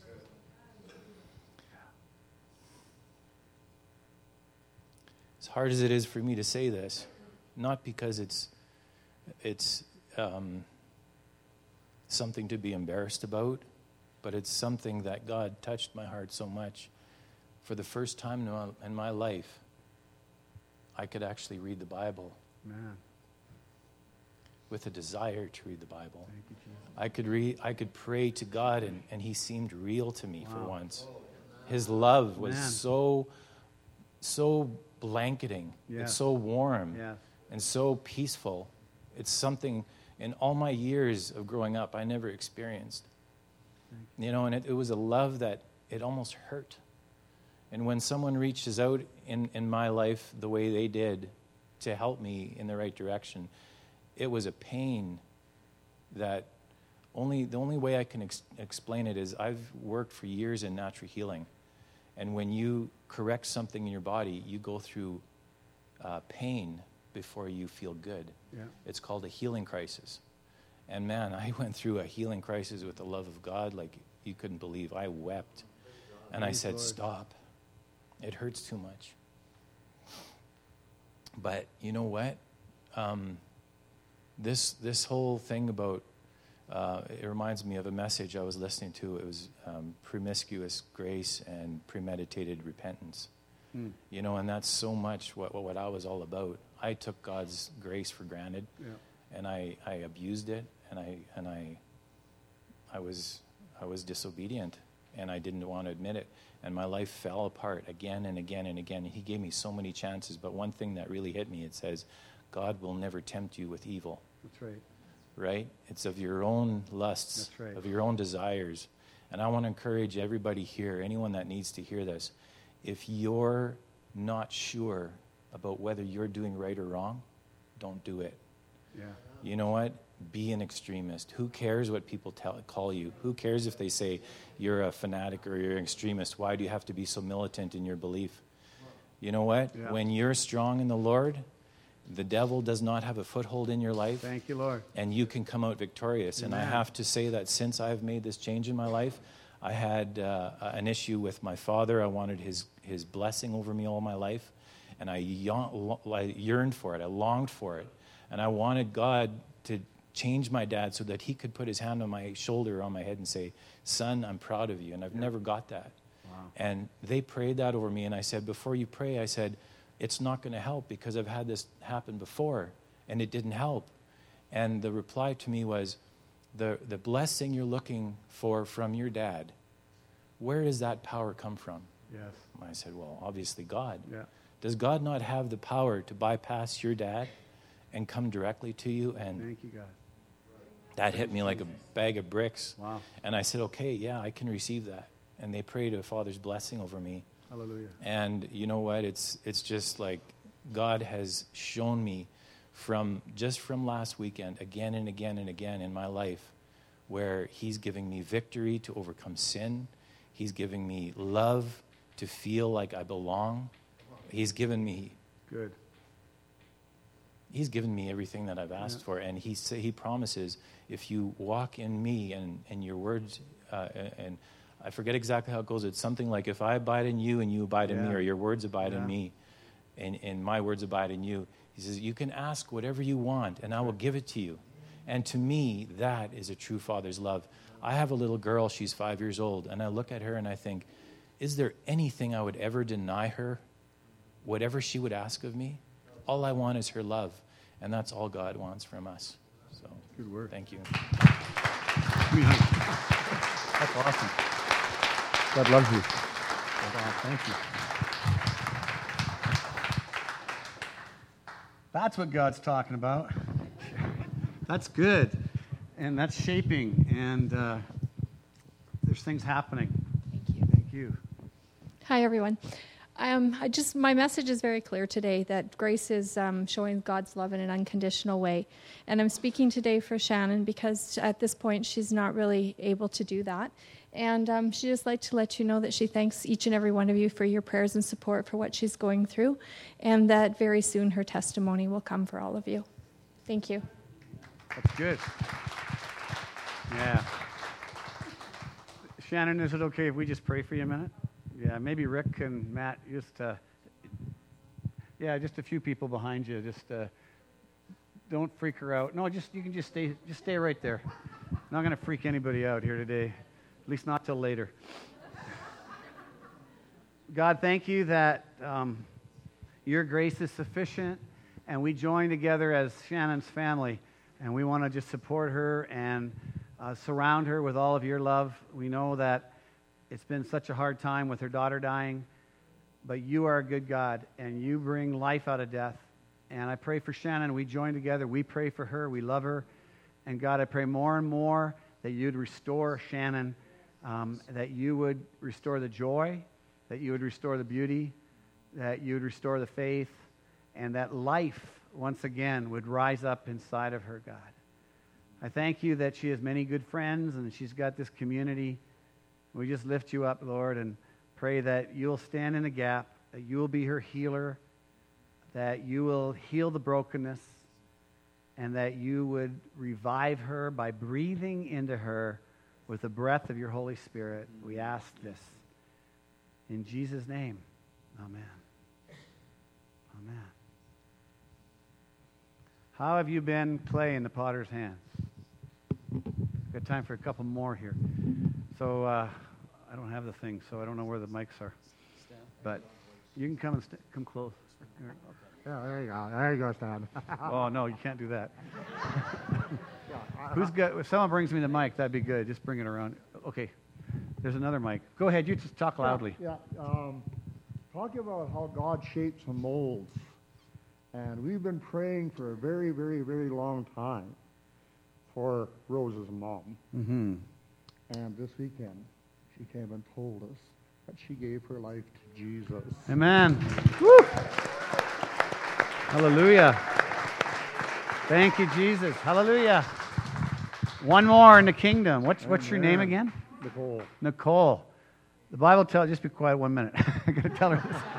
As hard as it is for me to say this, not because it's it's um, something to be embarrassed about, but it's something that God touched my heart so much. For the first time in my life, I could actually read the Bible. Man. With a desire to read the Bible. Thank you, Jesus. I could read, I could pray to God, and, and He seemed real to me wow. for once. Oh, His love was Man. so, so blanketing. Yeah. It's so warm yeah. and so peaceful. It's something in all my years of growing up I never experienced. You. you know, and it, it was a love that it almost hurt. And when someone reaches out in, in my life the way they did to help me in the right direction, it was a pain that only the only way I can ex- explain it is I've worked for years in natural healing. And when you correct something in your body, you go through uh, pain before you feel good. Yeah. It's called a healing crisis. And man, I went through a healing crisis with the love of God like you couldn't believe. I wept. And I said, stop. It hurts too much. But you know what? Um, this this whole thing about, uh, it reminds me of a message I was listening to. It was um, promiscuous grace and premeditated repentance. Mm. You know, and that's so much what, what I was all about. I took God's grace for granted, yeah. and I, I abused it, and I and I I was I was disobedient, and I didn't want to admit it. And my life fell apart again and again and again. He gave me so many chances, but one thing that really hit me, it says, God will never tempt you with evil. That's right. Right? It's of your own lusts, That's right. of your own desires. And I want to encourage everybody here, anyone that needs to hear this, if you're not sure about whether you're doing right or wrong, don't do it. Yeah. You know what? Be an extremist. Who cares what people tell, call you? Who cares if they say you're a fanatic or you're an extremist? Why do you have to be so militant in your belief? You know what? Yeah. When you're strong in the Lord The devil does not have a foothold in your life. Thank you, Lord. And you can come out victorious. Amen. And I have to say that since I've made this change in my life, I had uh, an issue with my father. I wanted his, his blessing over me all my life. And I, yearn, I yearned for it. I longed for it. And I wanted God to change my dad so that he could put his hand on my shoulder, on my head, and say, son, I'm proud of you. And I've yeah. never got that. Wow. And they prayed that over me. And I said, before you pray, I said, it's not going to help because I've had this happen before and it didn't help. And the reply to me was, the, the blessing you're looking for from your dad, where does that power come from? Yes. And I said, well, obviously God. Yeah. Does God not have the power to bypass your dad and come directly to you? And thank you, God. That hit me like a bag of bricks. Wow. And I said, okay, yeah, I can receive that. And they prayed a Father's blessing over me. Hallelujah. And you know what? It's it's just like God has shown me from just from last weekend, again and again and again in my life, where he's giving me victory to overcome sin. He's giving me love to feel like I belong. He's given me good. He's given me everything that I've asked yeah. for. And he say, he promises, if you walk in me and, and your words, uh, and I forget exactly how it goes. It's something like, if I abide in you and you abide yeah. in me, or your words abide yeah. in me, and, and my words abide in you. He says, you can ask whatever you want, and I will give it to you. And to me, that is a true father's love. I have a little girl, she's five years old, and I look at her and I think, is there anything I would ever deny her? Whatever she would ask of me? All I want is her love. And that's all God wants from us. So, good word. Thank you. That's awesome. God loves you. God, thank you. That's what God's talking about. That's good. And that's shaping. And uh, there's things happening. Thank you. Thank you. Hi, everyone. Um, I just my message is very clear today that Grace is um, showing God's love in an unconditional way. And I'm speaking today for Shannon because at this point she's not really able to do that. And um, she'd just like to let you know that she thanks each and every one of you for your prayers and support for what she's going through, and that very soon her testimony will come for all of you. Thank you. That's good. Yeah. Shannon, is it okay if we just pray for you a minute? Yeah, maybe Rick and Matt, just, uh, yeah, just a few people behind you. Just uh, don't freak her out. No, just you can just stay, just stay right there. Not going to freak anybody out here today, at least not till later. God, thank you that um, your grace is sufficient, and we join together as Shannon's family, and we want to just support her and uh, surround her with all of your love. We know that it's been such a hard time with her daughter dying, but you are a good God, and you bring life out of death. And I pray for Shannon. We join together. We pray for her. We love her. And God, I pray more and more that you'd restore Shannon, um, that you would restore the joy, that you would restore the beauty, that you would restore the faith, and that life, once again, would rise up inside of her, God. I thank you that she has many good friends, and she's got this community. We just lift you up, Lord, and pray that you'll stand in the gap, that you will be her healer, that you will heal the brokenness, and that you would revive her by breathing into her with the breath of your Holy Spirit. We ask this in Jesus' name. Amen. Amen. How have you been clay in the potter's hands? Got time for a couple more here. So uh, I don't have the thing, so I don't know where the mics are. But you can come and st- come close. Yeah, there you go. There you go, Stan. Oh no, you can't do that. Who's got? If someone brings me the mic, that'd be good. Just bring it around. Okay, there's another mic. Go ahead. You just talk loudly. Yeah. yeah. Um, talking about how God shapes and molds, and we've been praying for a very, very, very long time for Rose's mom. Mm-hmm. And this weekend, she came and told us that she gave her life to Jesus. Amen. Woo. Hallelujah. Thank you, Jesus. Hallelujah. One more in the kingdom. What's what's your name again? Nicole. Nicole. The Bible tells, just be quiet one minute. I'm going to tell her this.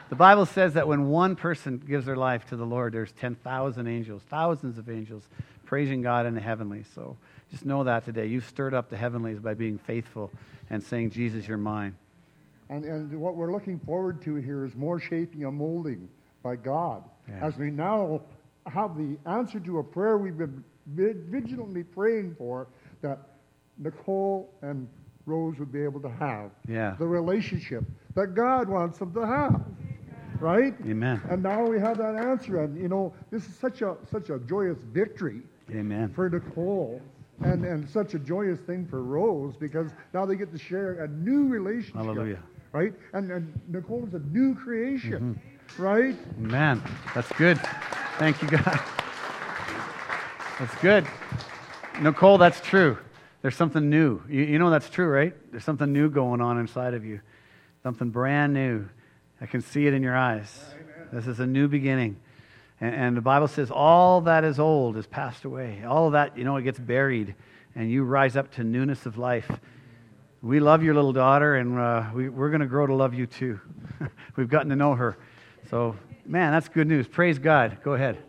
The Bible says that when one person gives their life to the Lord, there's ten thousand angels, thousands of angels praising God in the heavenlies. So just know that today. You've stirred up the heavenlies by being faithful and saying, Jesus, you're mine. And, and what we're looking forward to here is more shaping and molding by God. Yeah. As we now have the answer to a prayer we've been vigilantly praying for, that Nicole and Rose would be able to have. Yeah. The relationship that God wants them to have. Right? Amen. And now we have that answer. And, you know, this is such a such a joyous victory. Amen. For Nicole. And, and such a joyous thing for Rose, because now they get to share a new relationship. Hallelujah. Right? And, and Nicole is a new creation. Mm-hmm. Right? Amen. That's good. Thank you, God. That's good. Nicole, that's true. There's something new. You, you know that's true, right? There's something new going on inside of you. Something brand new. I can see it in your eyes. Amen. This is a new beginning. And, and the Bible says all that is old is passed away. All of that, you know, it gets buried. And you rise up to newness of life. We love your little daughter, and uh, we, we're going to grow to love you too. We've gotten to know her. So, man, that's good news. Praise God. Go ahead.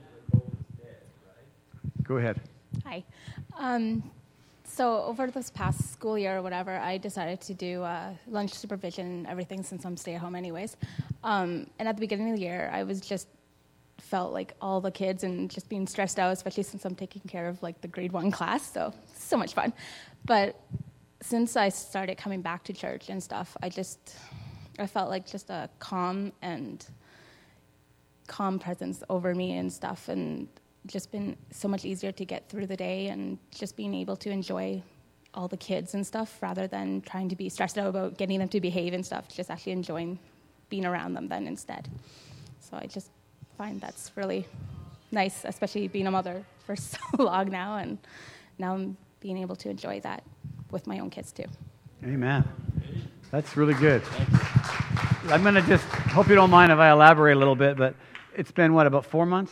Go ahead. Hi. Um, so over this past school year or whatever, I decided to do uh, lunch supervision and everything, since I'm stay-at-home anyways. Um, and at the beginning of the year, I was just felt like all the kids and just being stressed out, especially since I'm taking care of like the grade one class. So so much fun. But since I started coming back to church and stuff, I just I felt like just a calm and calm presence over me and stuff, and just been so much easier to get through the day, and just being able to enjoy all the kids and stuff rather than trying to be stressed out about getting them to behave and stuff, just actually enjoying being around them then instead. So I just find that's really nice, especially being a mother for so long now, and now I'm being able to enjoy that with my own kids too. Amen. That's really good. I'm going to just, hope you don't mind if I elaborate a little bit, but it's been, what, about four months?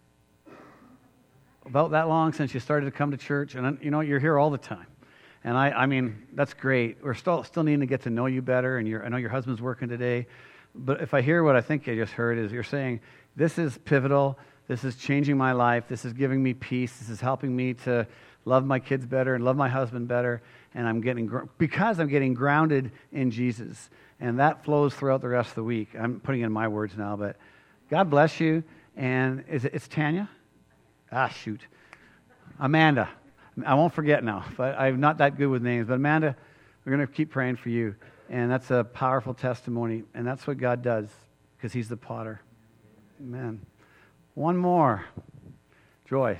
About that long since you started to come to church, and you know, you're here all the time. And I, I mean, that's great. We're still still needing to get to know you better, and you're, I know your husband's working today. But if I hear what I think I just heard is you're saying, this is pivotal, this is changing my life, this is giving me peace, this is helping me to love my kids better and love my husband better, and I'm getting, because I'm getting grounded in Jesus, and that flows throughout the rest of the week. I'm putting in my words now, but God bless you, and is it, it's Tanya? Ah, shoot. Amanda. I won't forget now, but I'm not that good with names, but Amanda, we're going to keep praying for you, and that's a powerful testimony, and that's what God does, because He's the potter. Amen. One more. Joyce.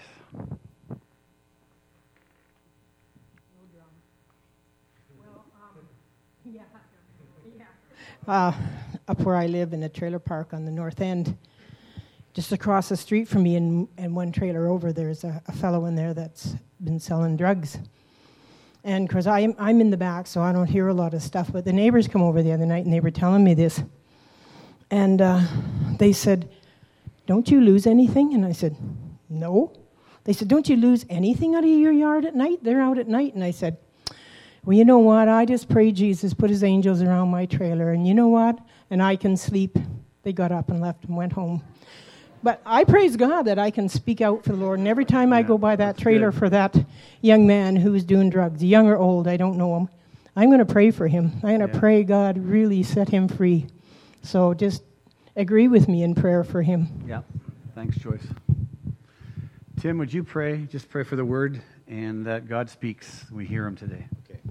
Uh, up where I live in a trailer park on the north end, just across the street from me and, and one trailer over, there's a, a fellow in there that's been selling drugs. And because I'm, I'm in the back, so I don't hear a lot of stuff, but the neighbors come over the other night and they were telling me this. And uh, they said, don't you lose anything? And I said, no. They said, don't you lose anything out of your yard at night? They're out at night. And I said, well, you know what? I just prayed Jesus put his angels around my trailer, and you know what? And I can sleep. They got up and left and went home. But I praise God that I can speak out for the Lord. And every time I go by that trailer for that young man who was doing drugs, young or old, I don't know him, I'm going to pray for him. I'm going to yeah. pray God really set him free. So just agree with me in prayer for him. Yeah. Thanks, Joyce. Tim, would you pray? Just pray for the word and that God speaks. We hear him today. Okay.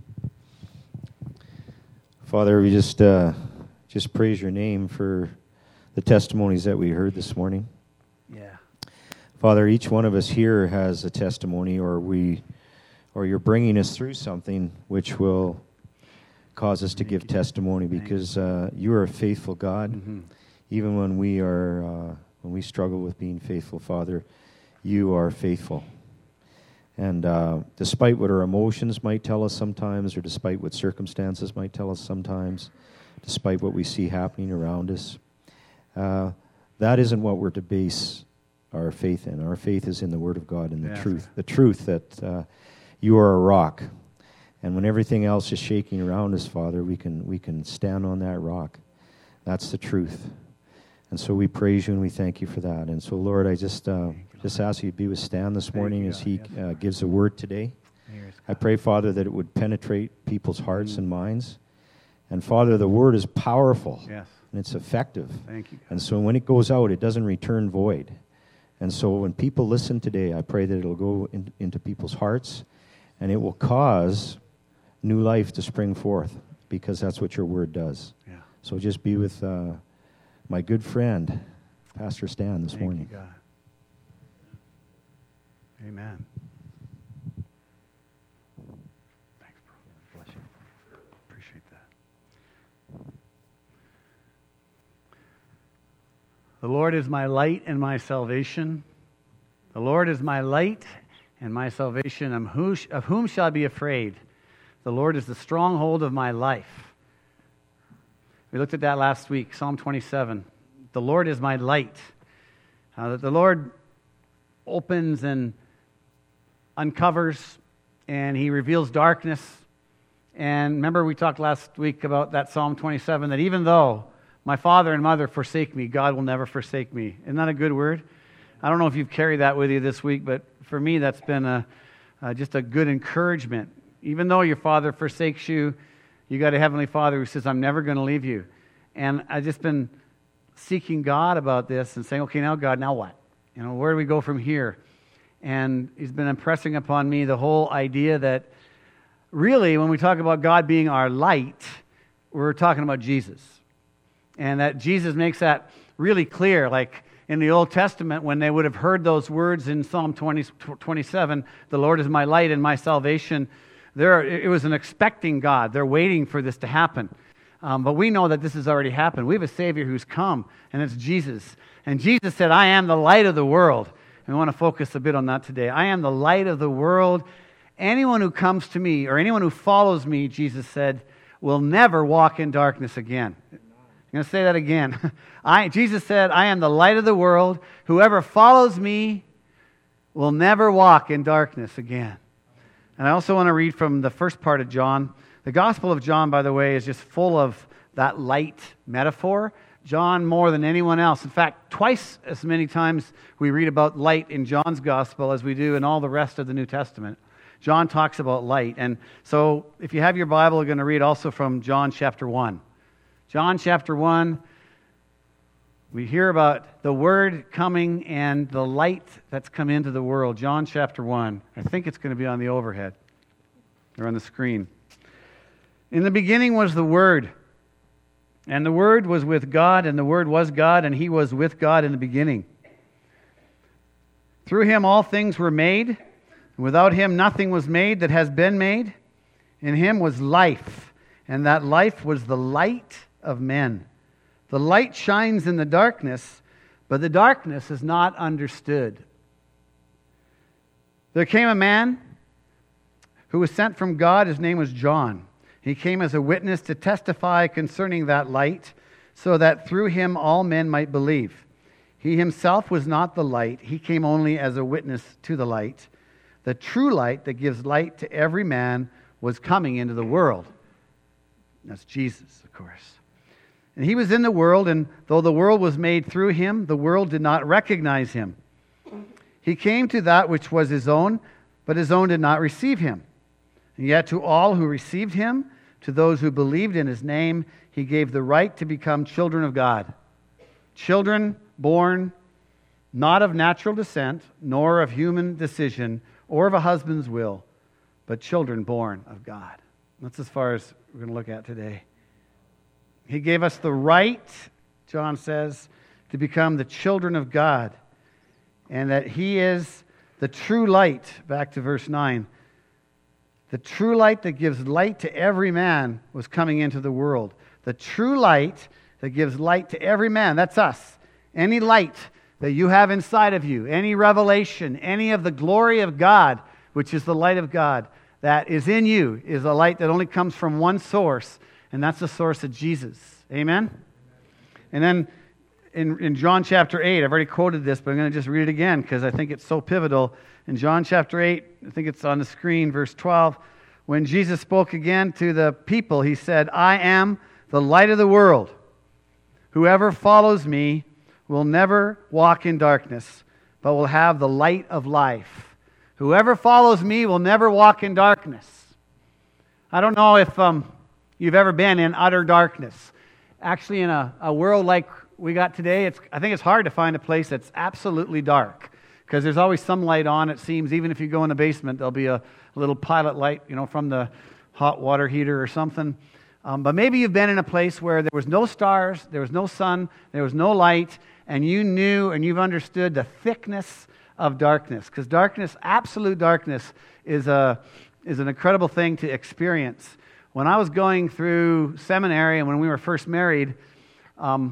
Father, we just uh, just praise your name for the testimonies that we heard this morning. Yeah. Father, each one of us here has a testimony, or we, or you're bringing us through something which will cause us to give testimony, because uh, you are a faithful God. Mm-hmm. Even when we are, uh, when we struggle with being faithful, Father, you are faithful. And uh, despite what our emotions might tell us sometimes, or despite what circumstances might tell us sometimes, despite what we see happening around us, uh, that isn't what we're to base our faith in. Our faith is in the Word of God and the yeah. truth. The truth that uh, you are a rock. And when everything else is shaking around us, Father, we can we can stand on that rock. That's the truth. And so we praise you and we thank you for that. And so, Lord, I just uh, just ask you to be with Stan this morning as he uh, gives the word today. I pray, Father, that it would penetrate people's hearts and minds. And, Father, the word is powerful. Yes. And it's effective. Thank you, God. And so when it goes out, it doesn't return void. And so when people listen today, I pray that it'll go in, into people's hearts, and it will cause new life to spring forth, because that's what your word does. Yeah. So just be with uh, my good friend, Pastor Stan, this Thank morning. you, God. Amen. Thanks, bro. Bless you. Appreciate that. The Lord is my light and my salvation. The Lord is my light and my salvation. Of whom shall I be afraid? The Lord is the stronghold of my life. We looked at that last week, Psalm twenty-seven. The Lord is my light. Uh, the Lord opens and uncovers, and He reveals darkness. And remember, we talked last week about that Psalm twenty-seven, that even though my father and mother forsake me, God will never forsake me. Isn't that a good word? I don't know if you've carried that with you this week, but for me, that's been a, uh, just a good encouragement. Even though your father forsakes you, you got a heavenly Father who says, I'm never going to leave you. And I've just been seeking God about this and saying, okay, now God, now what? You know, where do we go from here? And He's been impressing upon me the whole idea that really, when we talk about God being our light, we're talking about Jesus. And that Jesus makes that really clear. Like in the Old Testament, when they would have heard those words in Psalm twenty, twenty-seven, the Lord is my light and my salvation, there, it was an expecting God. They're waiting for this to happen. Um, but we know that this has already happened. We have a Savior who's come, and it's Jesus. And Jesus said, I am the light of the world. And we want to focus a bit on that today. I am the light of the world. Anyone who comes to me, or anyone who follows me, Jesus said, will never walk in darkness again. I'm going to say that again. I, Jesus said, I am the light of the world. Whoever follows me will never walk in darkness again. And I also want to read from the first part of John. The Gospel of John, by the way, is just full of that light metaphor. John more than anyone else. In fact, twice as many times we read about light in John's Gospel as we do in all the rest of the New Testament. John talks about light. And so if you have your Bible, we're going to read also from John chapter one. John chapter one, we hear about the Word coming and the light that's come into the world. John chapter one. I think it's going to be on the overhead or on the screen. In the beginning was the Word, and the Word was with God, and the Word was God, and He was with God in the beginning. Through Him all things were made, and without Him nothing was made that has been made. In Him was life, and that life was the light of men. The light shines in the darkness, but the darkness is not understood. There came a man who was sent from God. His name was John. He came as a witness to testify concerning that light, so that through him all men might believe. He himself was not the light. He came only as a witness to the light. The true light that gives light to every man was coming into the world. That's Jesus, of course. And He was in the world, and though the world was made through Him, the world did not recognize Him. He came to that which was His own, but His own did not receive Him. And yet to all who received Him, to those who believed in His name, He gave the right to become children of God. Children born not of natural descent, nor of human decision, or of a husband's will, but children born of God. That's as far as we're going to look at today. He gave us the right, John says, to become the children of God, and that He is the true light. Back to verse nine. The true light that gives light to every man was coming into the world. The true light that gives light to every man, that's us. Any light that you have inside of you, any revelation, any of the glory of God, which is the light of God, that is in you, is a light that only comes from one source, and that's the source of Jesus. Amen? And then in, in John chapter eight, I've already quoted this, but I'm going to just read it again because I think it's so pivotal. In John chapter eight, I think it's on the screen, verse twelve, when Jesus spoke again to the people, He said, I am the light of the world. Whoever follows me will never walk in darkness, but will have the light of life. Whoever follows me will never walk in darkness. I don't know if um, you've ever been in utter darkness. Actually, in a, a world like we got today, it's, I think it's hard to find a place that's absolutely dark, because there's always some light on, it seems. Even if you go in the basement, there'll be a, a little pilot light, you know, from the hot water heater or something. Um, but maybe you've been in a place where there was no stars, there was no sun, there was no light, and you knew and you've understood the thickness of darkness. Because darkness, absolute darkness, is a is an incredible thing to experience. When I was going through seminary and when we were first married, um,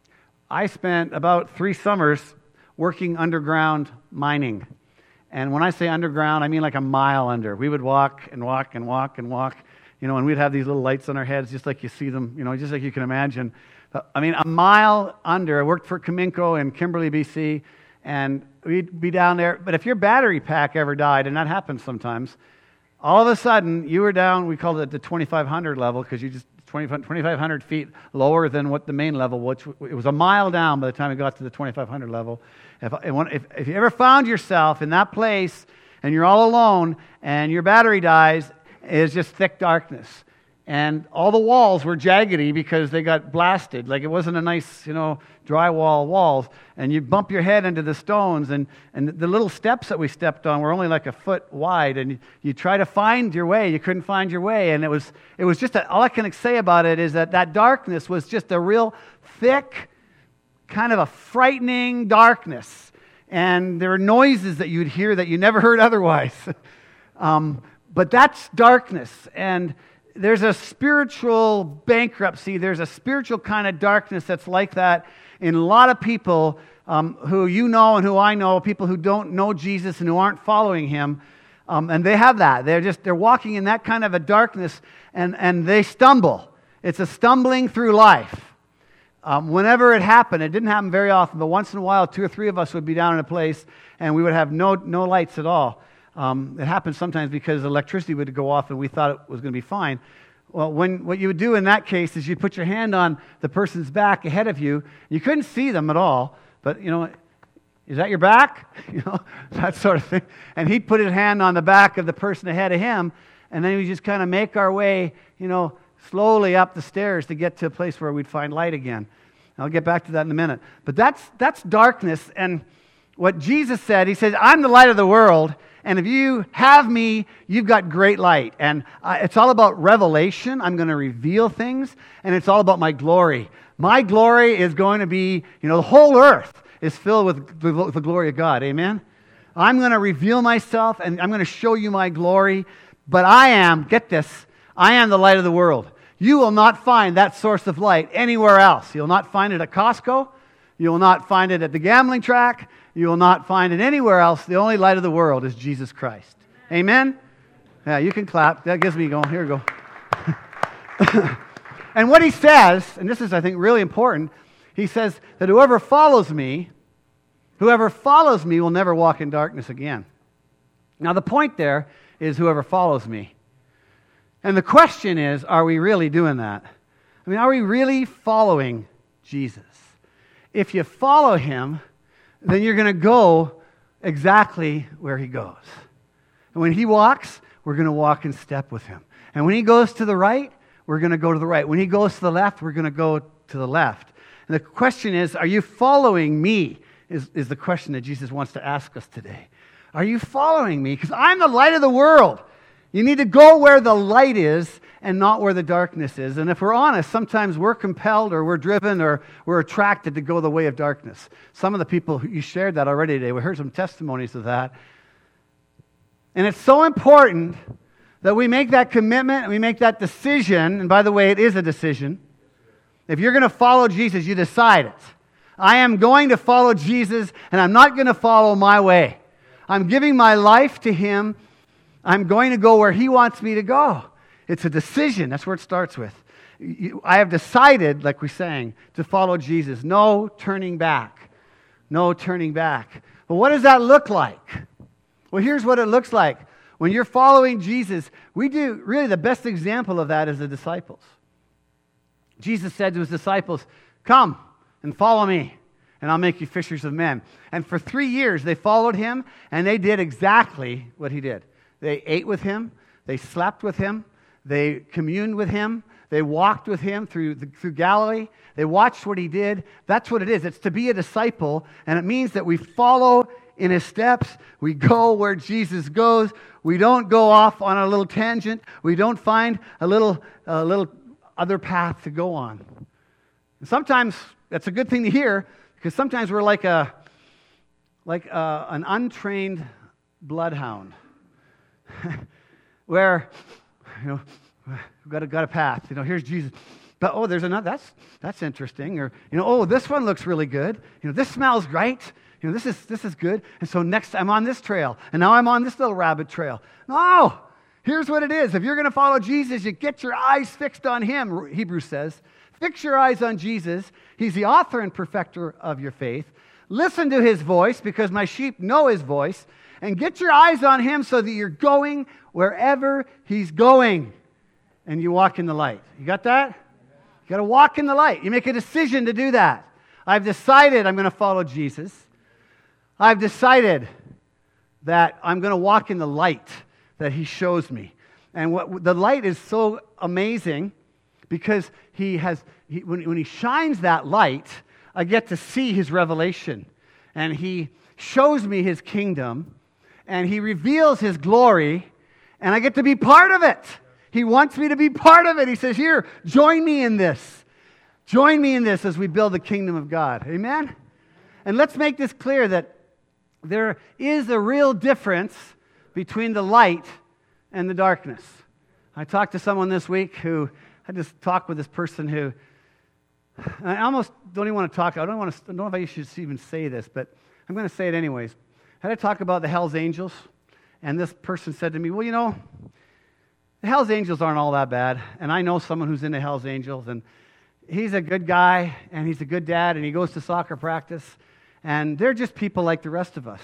I spent about three summers working underground mining. And when I say underground, I mean like a mile under. We would walk and walk and walk and walk, you know, and we'd have these little lights on our heads just like you see them, you know, just like you can imagine. I mean, a mile under. I worked for Cominco in Kimberley, B C, and we'd be down there. But if your battery pack ever died, and that happens sometimes, all of a sudden, you were down, we called it the twenty-five hundred level, because you just, twenty-five hundred feet lower than what the main level, which it was a mile down by the time we got to the twenty-five hundred level. If, if, if you ever found yourself in that place, and you're all alone, and your battery dies, it's just thick darkness. And all the walls were jaggedy because they got blasted. Like, it wasn't a nice, you know, drywall walls. And you bump your head into the stones, and, and the little steps that we stepped on were only like a foot wide. And you, you try to find your way. You couldn't find your way. And it was it was just, a, all I can say about it is that that darkness was just a real thick, kind of a frightening darkness. And there were noises that you'd hear that you never heard otherwise. um, but that's darkness. And there's a spiritual bankruptcy. There's a spiritual kind of darkness that's like that in a lot of people um, who you know and who I know, people who don't know Jesus and who aren't following Him. Um, and they have that. They're just, they're walking in that kind of a darkness, and, and they stumble. It's a stumbling through life. Um, whenever it happened, it didn't happen very often, but once in a while, two or three of us would be down in a place and we would have no, no lights at all. Um, it happens sometimes because electricity would go off and we thought it was going to be fine. Well, when what you would do in that case is you put your hand on the person's back ahead of you. You couldn't see them at all, but, you know, is that your back? You know, that sort of thing. And he'd put his hand on the back of the person ahead of him, and then we just kind of make our way, you know, slowly up the stairs to get to a place where we'd find light again. I'll get back to that in a minute. But that's that's darkness, and what Jesus said, He said, I'm the light of the world, and if you have me, you've got great light. And uh, it's all about revelation. I'm going to reveal things, and it's all about my glory. My glory is going to be, you know, the whole earth is filled with the, the glory of God. Amen? I'm going to reveal myself, and I'm going to show you my glory. But I am, get this, I am the light of the world. You will not find that source of light anywhere else. You'll not find it at Costco. You will not find it at the gambling track. You will not find it anywhere else. The only light of the world is Jesus Christ. Amen? Yeah, you can clap. That gets me going. Here we go. And what He says, and this is, I think, really important, He says that whoever follows me, whoever follows me will never walk in darkness again. Now, the point there is whoever follows me. And the question is, are we really doing that? I mean, are we really following Jesus? If you follow Him, then you're going to go exactly where He goes. And when He walks, we're going to walk in step with Him. And when He goes to the right, we're going to go to the right. When He goes to the left, we're going to go to the left. And the question is, are you following me? Is, is the question that Jesus wants to ask us today. Are you following me? Because I'm the light of the world. You need to go where the light is and not where the darkness is. And if we're honest, sometimes we're compelled or we're driven or we're attracted to go the way of darkness. Some of the people, who you shared that already today. We heard some testimonies of that. And it's so important that we make that commitment and we make that decision. And by the way, it is a decision. If you're going to follow Jesus, you decide it. I am going to follow Jesus, and I'm not going to follow my way. I'm giving my life to Him. I'm going to go where He wants me to go. It's a decision. That's where it starts with. I have decided, like we sang, to follow Jesus. No turning back. No turning back. But what does that look like? Well, here's what it looks like. When you're following Jesus, we do, really the best example of that is the disciples. Jesus said to His disciples, come and follow me. and I'll make you fishers of men. And for three years, they followed him, and they did exactly what he did. They ate with him. They slept with him. They communed with him. They walked with him through, the, through Galilee. They watched what he did. That's what it is. It's to be a disciple, and it means that we follow in his steps. We go where Jesus goes. We don't go off on a little tangent. We don't find a little, a little other path to go on. And sometimes that's a good thing to hear, because sometimes we're like a like a, an untrained bloodhound, where you know we've got a got a path. You know, here's Jesus. But, oh, there's another, that's, that's interesting. Or, you know, oh, this one looks really good. You know, this smells great. You know, this is, this is good. And so next I'm on this trail. And now I'm on this little rabbit trail. No, here's what it is. If you're going to follow Jesus, you get your eyes fixed on him, Hebrews says. Fix your eyes on Jesus. He's the author and perfecter of your faith. Listen to his voice, because my sheep know his voice. And get your eyes on him so that you're going wherever he's going. And you walk in the light. You got that? You got to walk in the light. You make a decision to do that. I've decided I'm going to follow Jesus. I've decided that I'm going to walk in the light that he shows me. And what the light is so amazing, because he has he, when, when he shines that light, I get to see his revelation. And he shows me his kingdom, and he reveals his glory, and I get to be part of it. He wants me to be part of it. He says, here, join me in this. Join me in this as we build the kingdom of God. Amen? And let's make this clear that there is a real difference between the light and the darkness. I talked to someone this week who, I just talked with this person who, I almost don't even want to talk, I don't, want to, I don't know if I should even say this, but I'm going to say it anyways. I had to talk about the Hells Angels, and this person said to me, well, you know, the Hells Angels aren't all that bad, and I know someone who's into Hells Angels, and he's a good guy, and he's a good dad, and he goes to soccer practice, and they're just people like the rest of us.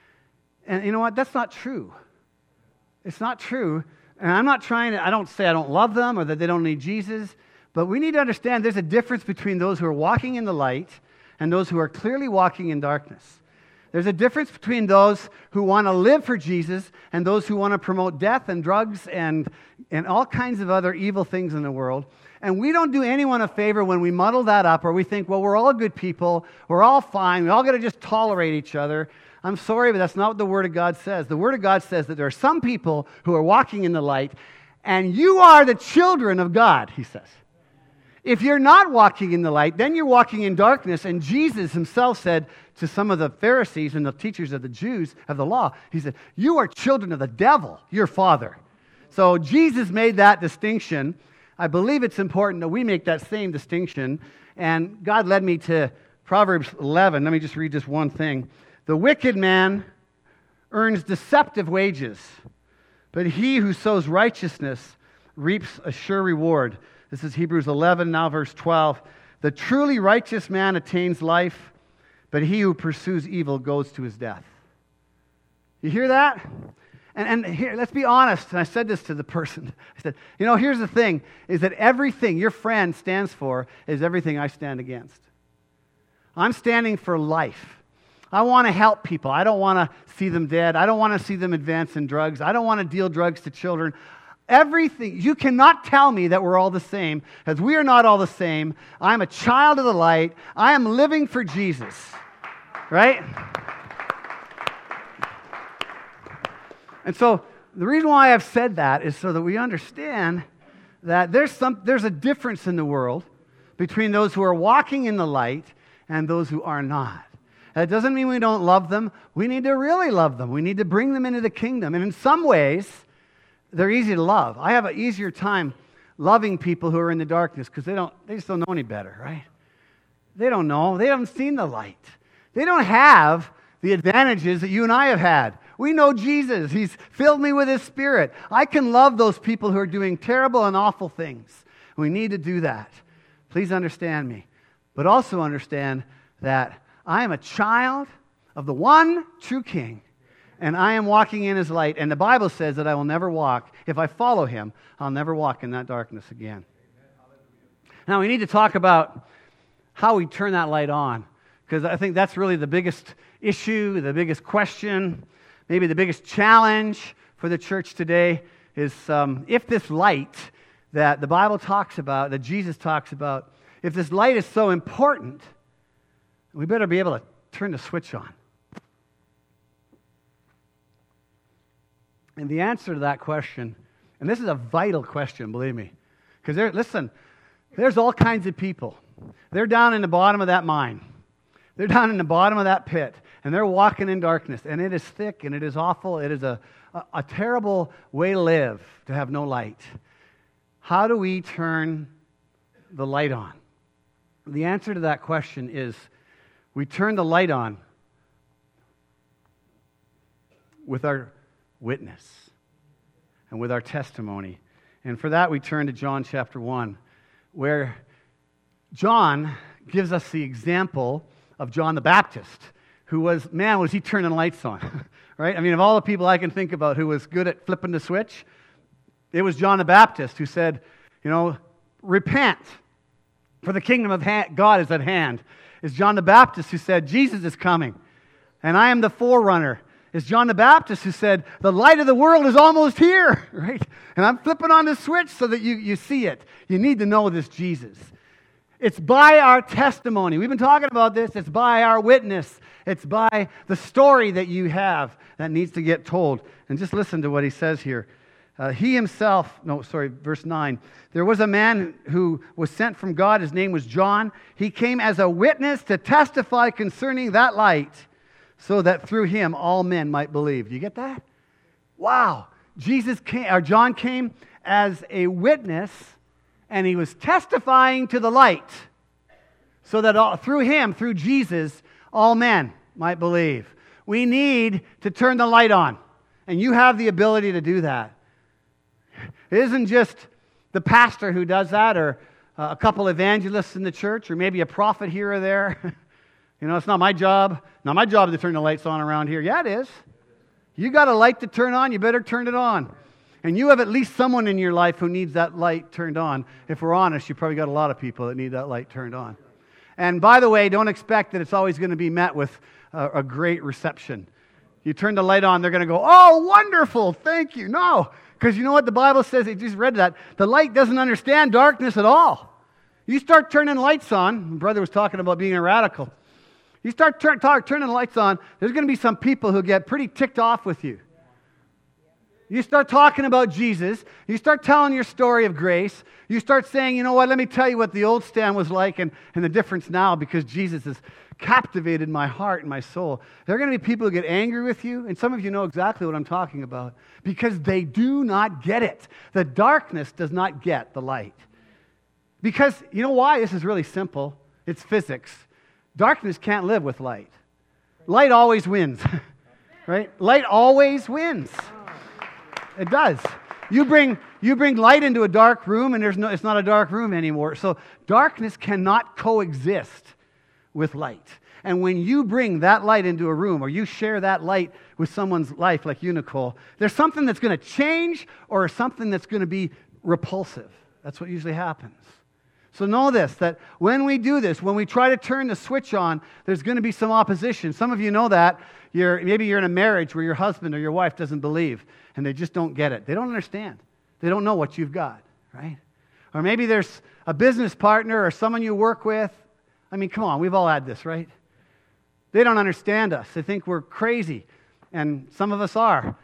And you know what? That's not true. It's not true, and I'm not trying to, I don't say I don't love them or that they don't need Jesus, but we need to understand there's a difference between those who are walking in the light and those who are clearly walking in darkness. There's a difference between those who want to live for Jesus and those who want to promote death and drugs and, and all kinds of other evil things in the world. And we don't do anyone a favor when we muddle that up, or we think, well, we're all good people, we're all fine, we all got to just tolerate each other. I'm sorry, but that's not what the Word of God says. The Word of God says that there are some people who are walking in the light, and you are the children of God, he says. If you're not walking in the light, then you're walking in darkness. And Jesus himself said to some of the Pharisees and the teachers of the Jews of the law, he said, you are children of the devil, your father. So Jesus made that distinction. I believe it's important that we make that same distinction. And God led me to Proverbs eleven. Let me just read this one thing. The wicked man earns deceptive wages, but he who sows righteousness reaps a sure reward. This is Hebrews eleven, now verse twelve. The truly righteous man attains life, but he who pursues evil goes to his death. You hear that? And, and here, let's be honest, and I said this to the person. I said, you know, here's the thing, is that everything your friend stands for is everything I stand against. I'm standing for life. I want to help people. I don't want to see them dead. I don't want to see them advance in drugs. I don't want to deal drugs to children. Everything, you cannot tell me that we're all the same, because we are not all the same. I'm a child of the light. I am living for Jesus, right? And so the reason why I've said that is so that we understand that there's some there's a difference in the world between those who are walking in the light and those who are not. That doesn't mean we don't love them. We need to really love them. We need to bring them into the kingdom. And in some ways, they're easy to love. I have an easier time loving people who are in the darkness because they don't they just don't know any better, right? They don't know. They haven't seen the light. They don't have the advantages that you and I have had. We know Jesus. He's filled me with His Spirit. I can love those people who are doing terrible and awful things. We need to do that. Please understand me. But also understand that I am a child of the one true King, and I am walking in His light. And the Bible says that I will never walk. If I follow Him, I'll never walk in that darkness again. Now, we need to talk about how we turn that light on, because I think that's really the biggest issue, the biggest question, maybe the biggest challenge for the church today is um, if this light that the Bible talks about, that Jesus talks about, if this light is so important, we better be able to turn the switch on. And the answer to that question, and this is a vital question, believe me, because there, listen, there's all kinds of people. They're down in the bottom of that mine. They're down in the bottom of that pit, and they're walking in darkness, and it is thick, and it is awful. It is a, a, a terrible way to live, to have no light. How do we turn the light on? The answer to that question is we turn the light on with our witness and with our testimony. And for that, we turn to John chapter one, where John gives us the example of John the Baptist, who was, man, was he turning lights on, right? I mean, of all the people I can think about who was good at flipping the switch, it was John the Baptist who said, you know, repent, for the kingdom of God is at hand. It's John the Baptist who said, Jesus is coming, and I am the forerunner. It's John the Baptist who said, the light of the world is almost here, right? And I'm flipping on the switch so that you, you see it. You need to know this Jesus. It's by our testimony. We've been talking about this. It's by our witness. It's by the story that you have that needs to get told. And just listen to what he says here. Uh, he himself, no, sorry, verse nine. There was a man who was sent from God. His name was John. He came as a witness to testify concerning that light, so that through him all men might believe. Do you get that? Wow. Jesus came, or John came as a witness, and he was testifying to the light, so that all, through him, through Jesus, all men might believe. We need to turn the light on, and you have the ability to do that. It isn't just the pastor who does that, or uh, a couple evangelists in the church, or maybe a prophet here or there. You know, it's not my job. Not my job to turn the lights on around here. Yeah, it is. You got a light to turn on, you better turn it on. And you have at least someone in your life who needs that light turned on. If we're honest, you probably got a lot of people that need that light turned on. And by the way, don't expect that it's always going to be met with a, a great reception. You turn the light on, they're going to go, oh, wonderful, thank you. No, because you know what the Bible says? I just read that. The light doesn't understand darkness at all. You start turning lights on. My brother was talking about being a radical. You start turn, talk, turning the lights on, there's going to be some people who get pretty ticked off with you. You start talking about Jesus. You start telling your story of grace. You start saying, you know what, let me tell you what the old Stan was like and, and the difference now because Jesus has captivated my heart and my soul. There are going to be people who get angry with you, and some of you know exactly what I'm talking about, because they do not get it. The darkness does not get the light. Because, you know why? This is really simple. It's physics. Darkness can't live with light. Light always wins, right? Light always wins. It does. You bring you bring light into a dark room, and there's no it's not a dark room anymore. So darkness cannot coexist with light. And when you bring that light into a room, or you share that light with someone's life, like you, Nicole, there's something that's going to change, or something that's going to be repulsive. That's what usually happens. So know this, that when we do this, when we try to turn the switch on, there's going to be some opposition. Some of you know that. You're, maybe you're in a marriage where your husband or your wife doesn't believe, and they just don't get it. They don't understand. They don't know what you've got, right? Or maybe there's a business partner or someone you work with. I mean, come on, we've all had this, right? They don't understand us. They think we're crazy, and some of us are. Amen.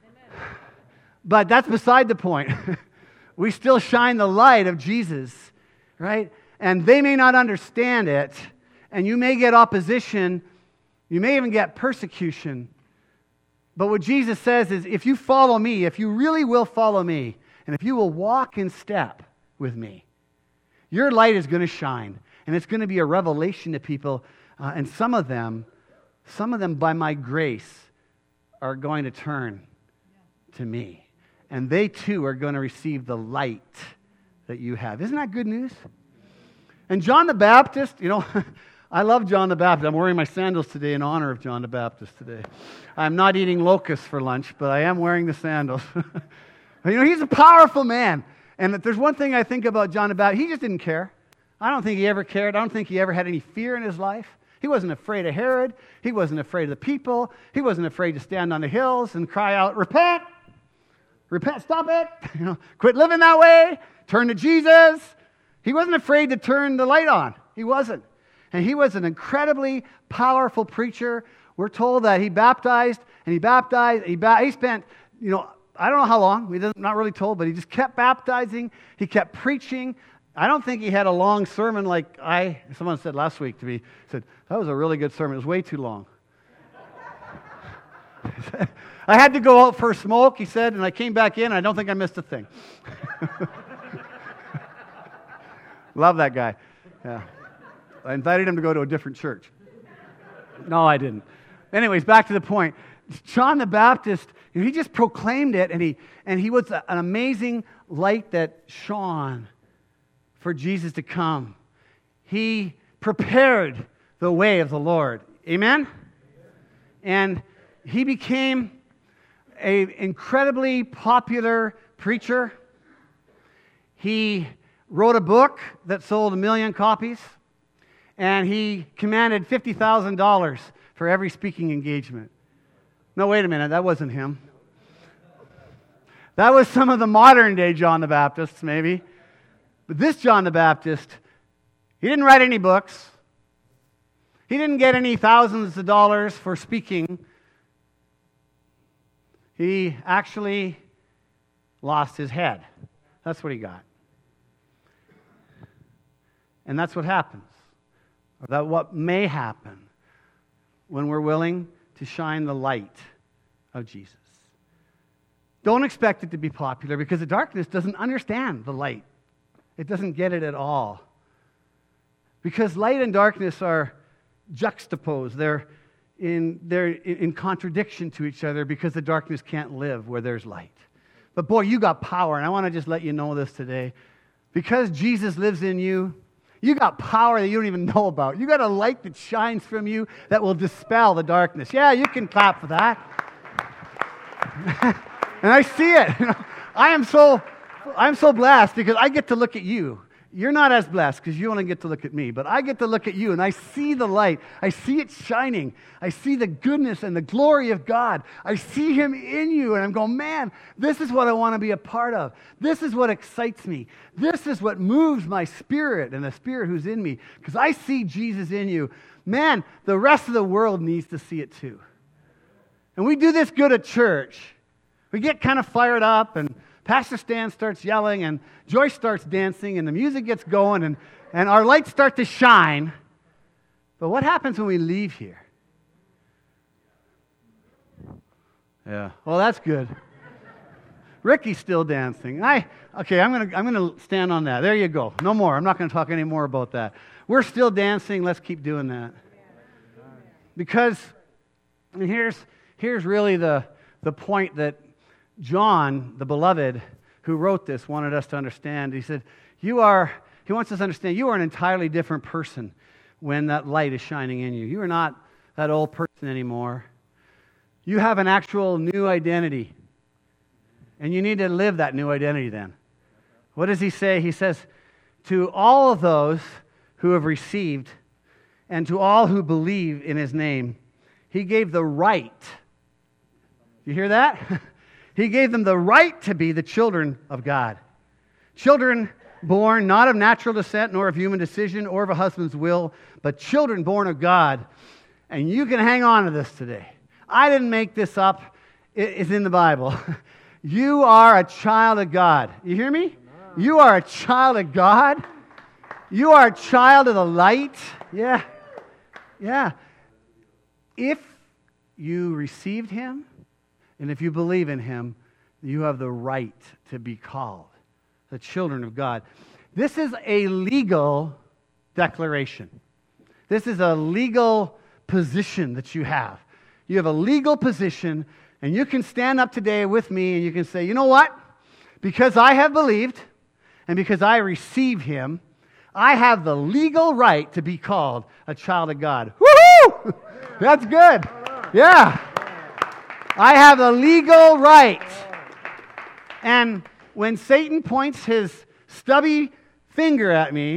But that's beside the point. We still shine the light of Jesus, right? And they may not understand it, and you may get opposition, you may even get persecution. But what Jesus says is, if you follow me, if you really will follow me, and if you will walk in step with me, your light is going to shine, and it's going to be a revelation to people, uh, and some of them, some of them by my grace, are going to turn to me. And they too are going to receive the light that you have. Isn't that good news? And John the Baptist, you know, I love John the Baptist. I'm wearing my sandals today in honor of John the Baptist today. I'm not eating locusts for lunch, but I am wearing the sandals. You know, he's a powerful man. And if there's one thing I think about John the Baptist, he just didn't care. I don't think he ever cared. I don't think he ever had any fear in his life. He wasn't afraid of Herod. He wasn't afraid of the people. He wasn't afraid to stand on the hills and cry out, repent, repent, stop it, you know, quit living that way, turn to Jesus. He wasn't afraid to turn the light on. He wasn't. And he was an incredibly powerful preacher. We're told that he baptized, and he baptized, he, ba- he spent, you know, I don't know how long, we're not really told, but he just kept baptizing, he kept preaching. I don't think he had a long sermon like I, someone said last week to me, said, that was a really good sermon, it was way too long. I had to go out for a smoke, he said, and I came back in, and I don't think I missed a thing. Love that guy. Yeah. I invited him to go to a different church. No, I didn't. Anyways, back to the point. John the Baptist, he just proclaimed it, and he and he was an amazing light that shone for Jesus to come. He prepared the way of the Lord. Amen? And he became an incredibly popular preacher. He wrote a book that sold a million copies, and he commanded fifty thousand dollars for every speaking engagement. No, wait a minute, that wasn't him. That was some of the modern day John the Baptists, maybe. But this John the Baptist, he didn't write any books. He didn't get any thousands of dollars for speaking. He actually lost his head. That's what he got. And that's what happens. Or that what may happen when we're willing to shine the light of Jesus. Don't expect it to be popular, because the darkness doesn't understand the light. It doesn't get it at all. Because light and darkness are juxtaposed. They're in, they're in contradiction to each other, because the darkness can't live where there's light. But boy, you got power, and I want to just let you know this today. Because Jesus lives in you, you got power that you don't even know about. You got a light that shines from you that will dispel the darkness. Yeah, you can clap for that. And I see it. I am so, I'm so blessed because I get to look at you. You're not as blessed because you only get to look at me, but I get to look at you and I see the light. I see it shining. I see the goodness and the glory of God. I see Him in you, and I'm going, man, this is what I want to be a part of. This is what excites me. This is what moves my spirit and the Spirit who's in me, because I see Jesus in you. Man, the rest of the world needs to see it too. And we do this good at church. We get kind of fired up, and Pastor Stan starts yelling, and Joyce starts dancing, and the music gets going, and, and our lights start to shine. But what happens when we leave here? Yeah, well, that's good. Ricky's still dancing. I okay, I'm gonna I'm gonna stand on that. There you go. No more. I'm not gonna talk any more about that. We're still dancing. Let's keep doing that. Because and here's here's really the the point that John, the beloved, who wrote this, wanted us to understand. He said, you are, he wants us to understand, you are an entirely different person when that light is shining in you. You are not that old person anymore. You have an actual new identity. And you need to live that new identity then. What does he say? He says, to all of those who have received and to all who believe in his name, he gave the right. You hear that? He gave them the right to be the children of God. Children born not of natural descent, nor of human decision, or of a husband's will, but children born of God. And you can hang on to this today. I didn't make this up. It's in the Bible. You are a child of God. You hear me? You are a child of God. You are a child of the light. Yeah. Yeah. If you received Him, and if you believe in Him, you have the right to be called the children of God. This is a legal declaration. This is a legal position that you have. You have a legal position, and you can stand up today with me and you can say, you know what? Because I have believed, and because I receive Him, I have the legal right to be called a child of God. Woohoo! That's good. Yeah. I have a legal right. And when Satan points his stubby finger at me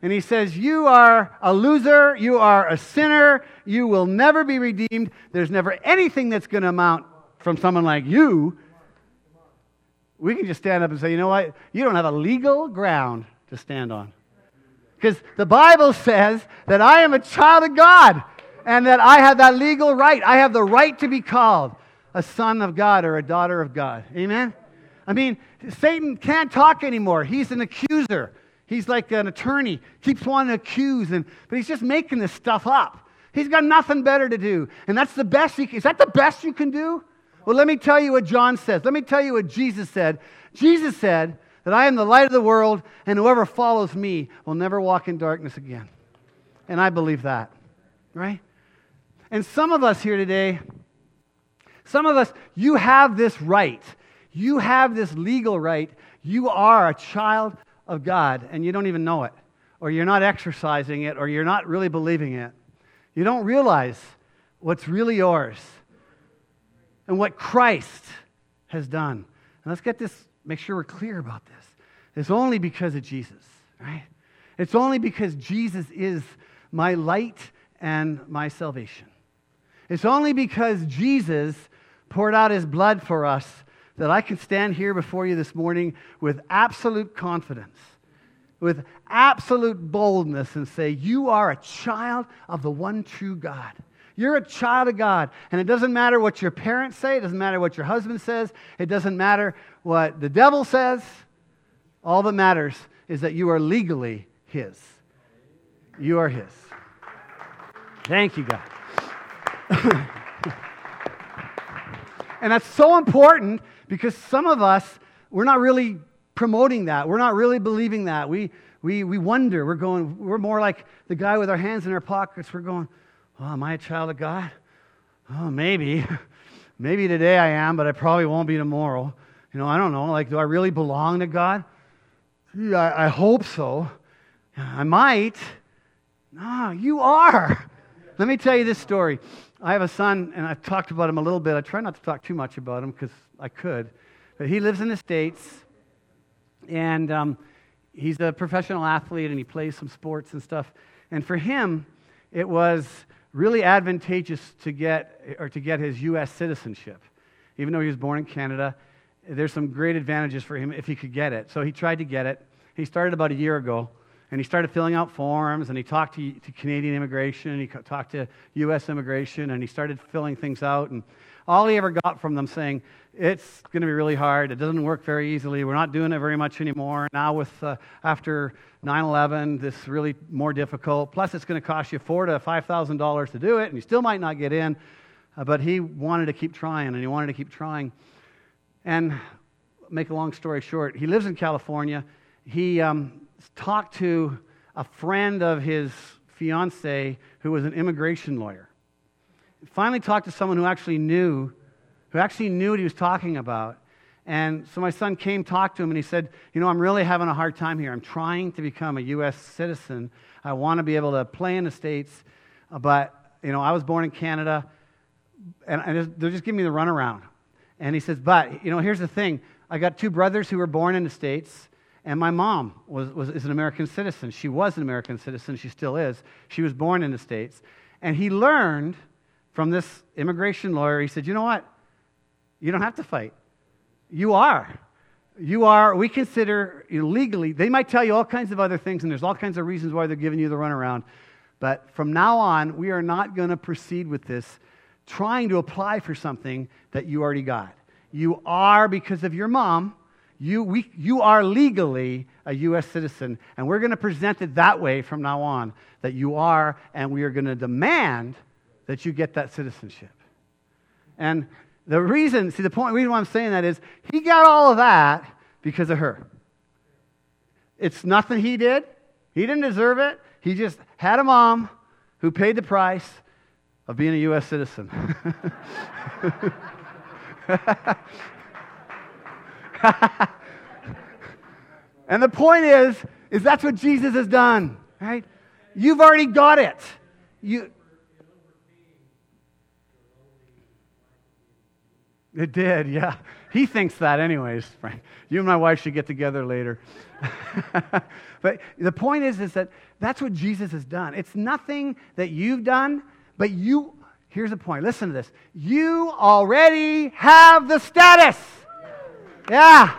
And he says, you are a loser, you are a sinner, you will never be redeemed. There's never anything that's going to amount from someone like you. We can just stand up and say, you know what? You don't have a legal ground to stand on. Because the Bible says that I am a child of God and that I have that legal right. I have the right to be called a son of God or a daughter of God. Amen? I mean, Satan can't talk anymore. He's an accuser. He's like an attorney, keeps wanting to accuse, and, but he's just making this stuff up. He's got nothing better to do. And that's the best you can, is that the best you can do? Well, let me tell you what John says. Let me tell you what Jesus said. Jesus said that I am the light of the world, and whoever follows me will never walk in darkness again. And I believe that, right? And some of us here today, some of us, you have this right. You have this legal right. You are a child of God, and you don't even know it, or you're not exercising it, or you're not really believing it. You don't realize what's really yours and what Christ has done. And let's get this, make sure we're clear about this. It's only because of Jesus, right? It's only because Jesus is my light and my salvation. It's only because Jesus poured out his blood for us that I can stand here before you this morning with absolute confidence, with absolute boldness, and say, you are a child of the one true God. You're a child of God. And it doesn't matter what your parents say. It doesn't matter what your husband says. It doesn't matter what the devil says. All that matters is that you are legally his. You are his. Thank you, God. And that's so important because some of us, we're not really promoting that. We're not really believing that. We we we wonder. We're going, we're more like the guy with our hands in our pockets. We're going, oh, am I a child of God? Oh, maybe. Maybe today I am, but I probably won't be tomorrow. You know, I don't know. Like, do I really belong to God? Yeah, I, I hope so. I might. No, you are. Let me tell you this story. I have a son, and I've talked about him a little bit. I try not to talk too much about him because I could. But he lives in the States, and um, he's a professional athlete, and he plays some sports and stuff. And for him, it was really advantageous to get or to get his U S citizenship. Even though he was born in Canada, there's some great advantages for him if he could get it. So he tried to get it. He started about a year ago. And he started filling out forms, and he talked to, to Canadian immigration, and he talked to U S immigration, and he started filling things out. And all he ever got from them saying, it's going to be really hard. It doesn't work very easily. We're not doing it very much anymore. Now with uh, after nine eleven, this really more difficult. Plus, it's going to cost you four to five thousand dollars to do it, and you still might not get in. Uh, but he wanted to keep trying, and he wanted to keep trying. And make a long story short, he lives in California. He um, talked to a friend of his fiancée who was an immigration lawyer. Finally talked to someone who actually knew, who actually knew what he was talking about. And so my son came, talked to him, and he said, you know, I'm really having a hard time here. I'm trying to become a U S citizen. I want to be able to play in the States, but, you know, I was born in Canada, and, and they're just giving me the runaround. And he says, but, you know, here's the thing. I got two brothers who were born in the States, and my mom was, was is an American citizen. She was an American citizen. She still is. She was born in the States. And he learned from this immigration lawyer, he said, you know what? You don't have to fight. You are. You are, we consider you know, legally, they might tell you all kinds of other things, and there's all kinds of reasons why they're giving you the runaround. But from now on, we are not going to proceed with this trying to apply for something that you already got. You are, because of your mom, You, we, you are legally a U S citizen, and we're going to present it that way from now on, that you are, and we are going to demand that you get that citizenship. And the reason, see, the point, the reason why I'm saying that is he got all of that because of her. It's nothing he did. He didn't deserve it. He just had a mom who paid the price of being a U S citizen. And the point is, is that's what Jesus has done, right? You've already got it. You. It did, yeah. He thinks that anyways, Frank. You and my wife should get together later. But the point is, is that that's what Jesus has done. It's nothing that you've done, but you, here's the point. Listen to this. You already have the status. Yeah.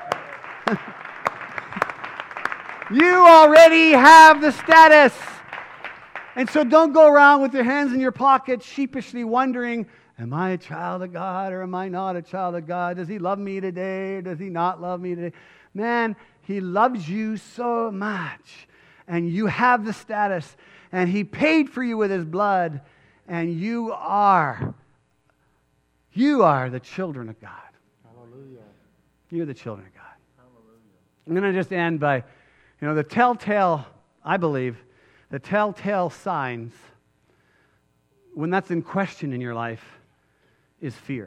You already have the status. And so don't go around with your hands in your pockets sheepishly wondering, am I a child of God or am I not a child of God? Does He love me today or does He not love me today? Man, He loves you so much. And you have the status. And He paid for you with His blood. And you are, you are the children of God. Hallelujah. You're the children of God. Hallelujah. I'm going to just end by, you know, the telltale, I believe, the telltale signs when that's in question in your life is fear.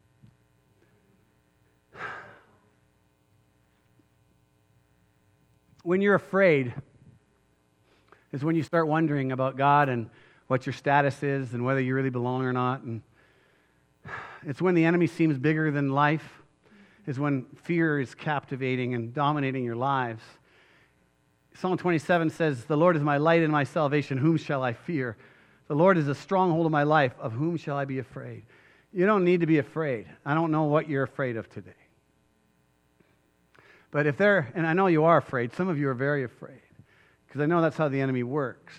When you're afraid is when you start wondering about God and what your status is and whether you really belong or not. And it's when the enemy seems bigger than life, is when fear is captivating and dominating your lives. Psalm twenty-seven says, the Lord is my light and my salvation, whom shall I fear? The Lord is a stronghold of my life, of whom shall I be afraid? You don't need to be afraid. I don't know what you're afraid of today. But if there, and I know you are afraid, some of you are very afraid, because I know that's how the enemy works.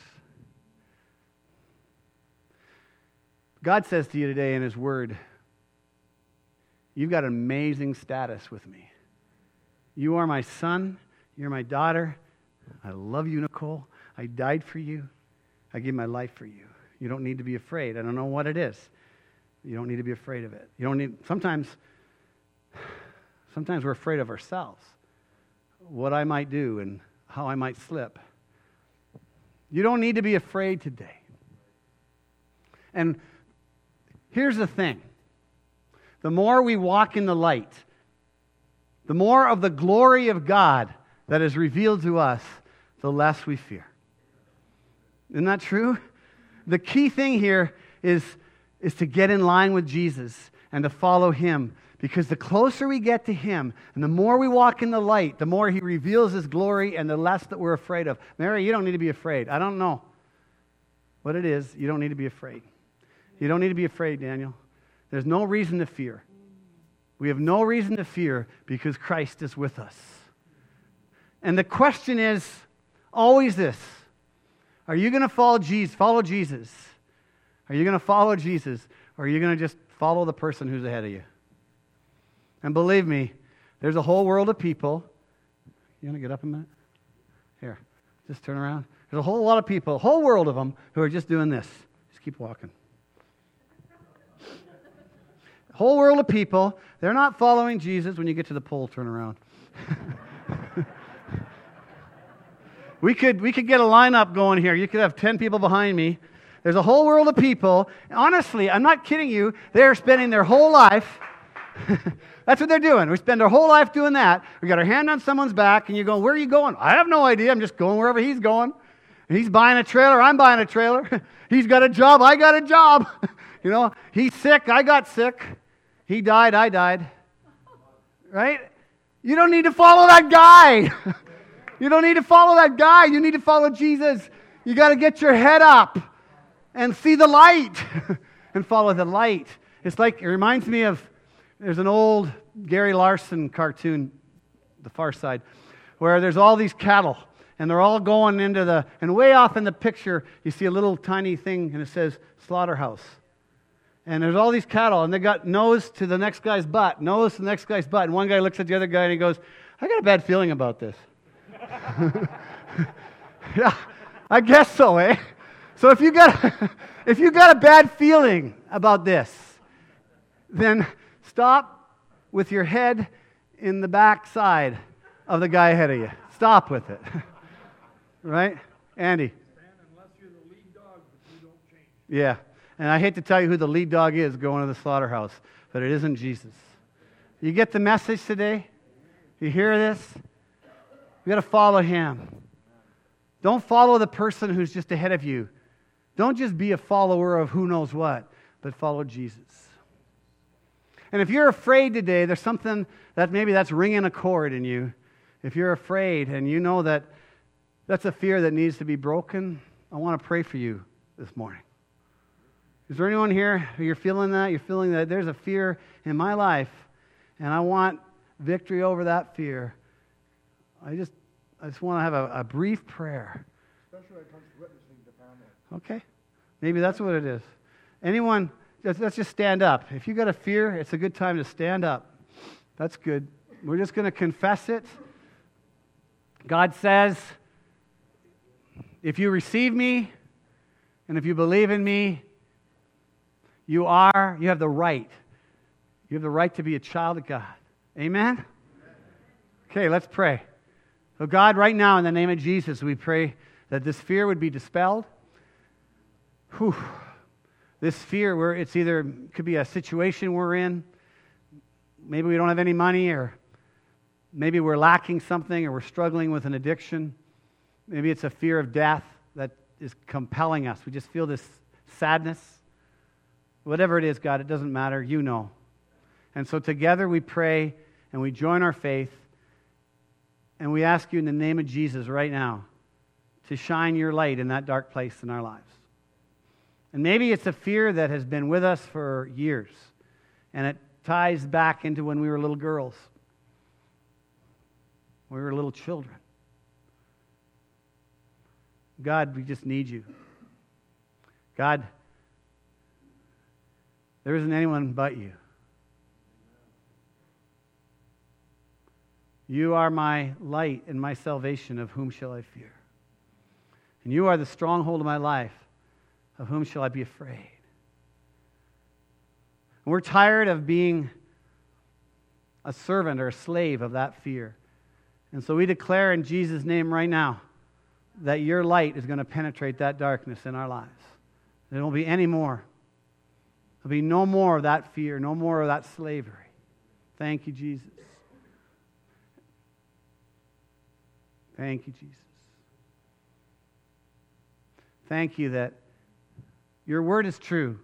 God says to you today in His Word, you've got an amazing status with me. You are my son. You're my daughter. I love you, Nicole. I died for you. I gave my life for you. You don't need to be afraid. I don't know what it is. You don't need to be afraid of it. You don't need, sometimes, sometimes we're afraid of ourselves. What I might do and how I might slip. You don't need to be afraid today. And here's the thing. The more we walk in the light, the more of the glory of God that is revealed to us, the less we fear. Isn't that true? The key thing here is, is to get in line with Jesus and to follow Him. Because the closer we get to Him and the more we walk in the light, the more He reveals His glory and the less that we're afraid of. Mary, you don't need to be afraid. I don't know what it is. You don't need to be afraid. You don't need to be afraid, Daniel. There's no reason to fear. We have no reason to fear because Christ is with us. And the question is always this. Are you going to follow Jesus? Follow Jesus. Are you going to follow Jesus? Or are you going to just follow the person who's ahead of you? And believe me, there's a whole world of people. You want to get up a minute? Here, just turn around. There's a whole lot of people, a whole world of them, who are just doing this. Just keep walking. Whole world of people. They're not following Jesus. When you get to the pole, turn around. we could we could get a lineup going here. You could have ten people behind me. There's a whole world of people. Honestly, I'm not kidding you. They're spending their whole life. That's what they're doing. We spend our whole life doing that. We got our hand on someone's back, and you're going, where are you going? I have no idea. I'm just going wherever he's going. And he's buying a trailer. I'm buying a trailer. He's got a job. I got a job. You know, he's sick. I got sick. He died. I died. Right? You don't need to follow that guy. You don't need to follow that guy. You need to follow Jesus. You got to get your head up and see the light and follow the light. It's like, it reminds me of, there's an old Gary Larson cartoon, The Far Side, where there's all these cattle, and they're all going into the, and way off in the picture, you see a little tiny thing, and it says slaughterhouse. And there's all these cattle, and they got nose to the next guy's butt, nose to the next guy's butt, and one guy looks at the other guy, and he goes, I got a bad feeling about this. Yeah, I guess so, eh? So if you got, if you got a bad feeling about this, then stop with your head in the back side of the guy ahead of you. Stop with it. Right? Andy? Unless you're the lead dog, but you don't change. Yeah. And I hate to tell you who the lead dog is going to the slaughterhouse, but it isn't Jesus. You get the message today? You hear this? You got to follow Him. Don't follow the person who's just ahead of you. Don't just be a follower of who knows what, but follow Jesus. And if you're afraid today, there's something that maybe that's ringing a chord in you. If you're afraid and you know that that's a fear that needs to be broken, I want to pray for you this morning. Is there anyone here who you're feeling that? You're feeling that there's a fear in my life, and I want victory over that fear. I just I just want to have a, a brief prayer. Especially when it comes to witnessing to family. Okay. Maybe that's what it is. Anyone, let's, let's just stand up. If you got a fear, it's a good time to stand up. That's good. We're just going to confess it. God says, if you receive me, and if you believe in me, you are, you have the right. You have the right to be a child of God. Amen? Okay, let's pray. So God, right now, in the name of Jesus, we pray that this fear would be dispelled. Whew. This fear, where it's either, could be a situation we're in. Maybe we don't have any money, or maybe we're lacking something, or we're struggling with an addiction. Maybe it's a fear of death that is compelling us. We just feel this sadness. Whatever it is, God, it doesn't matter. You know. And so together we pray and we join our faith, and we ask you in the name of Jesus right now to shine your light in that dark place in our lives. And maybe it's a fear that has been with us for years, and it ties back into when we were little girls. We were little children. God, we just need you. God, there isn't anyone but you. You are my light and my salvation. Of whom shall I fear? And you are the stronghold of my life. Of whom shall I be afraid? And we're tired of being a servant or a slave of that fear. And so we declare in Jesus' name right now that your light is going to penetrate that darkness in our lives. There won't be any more. There'll be no more of that fear, no more of that slavery. Thank you, Jesus. Thank you, Jesus. Thank you that your word is true.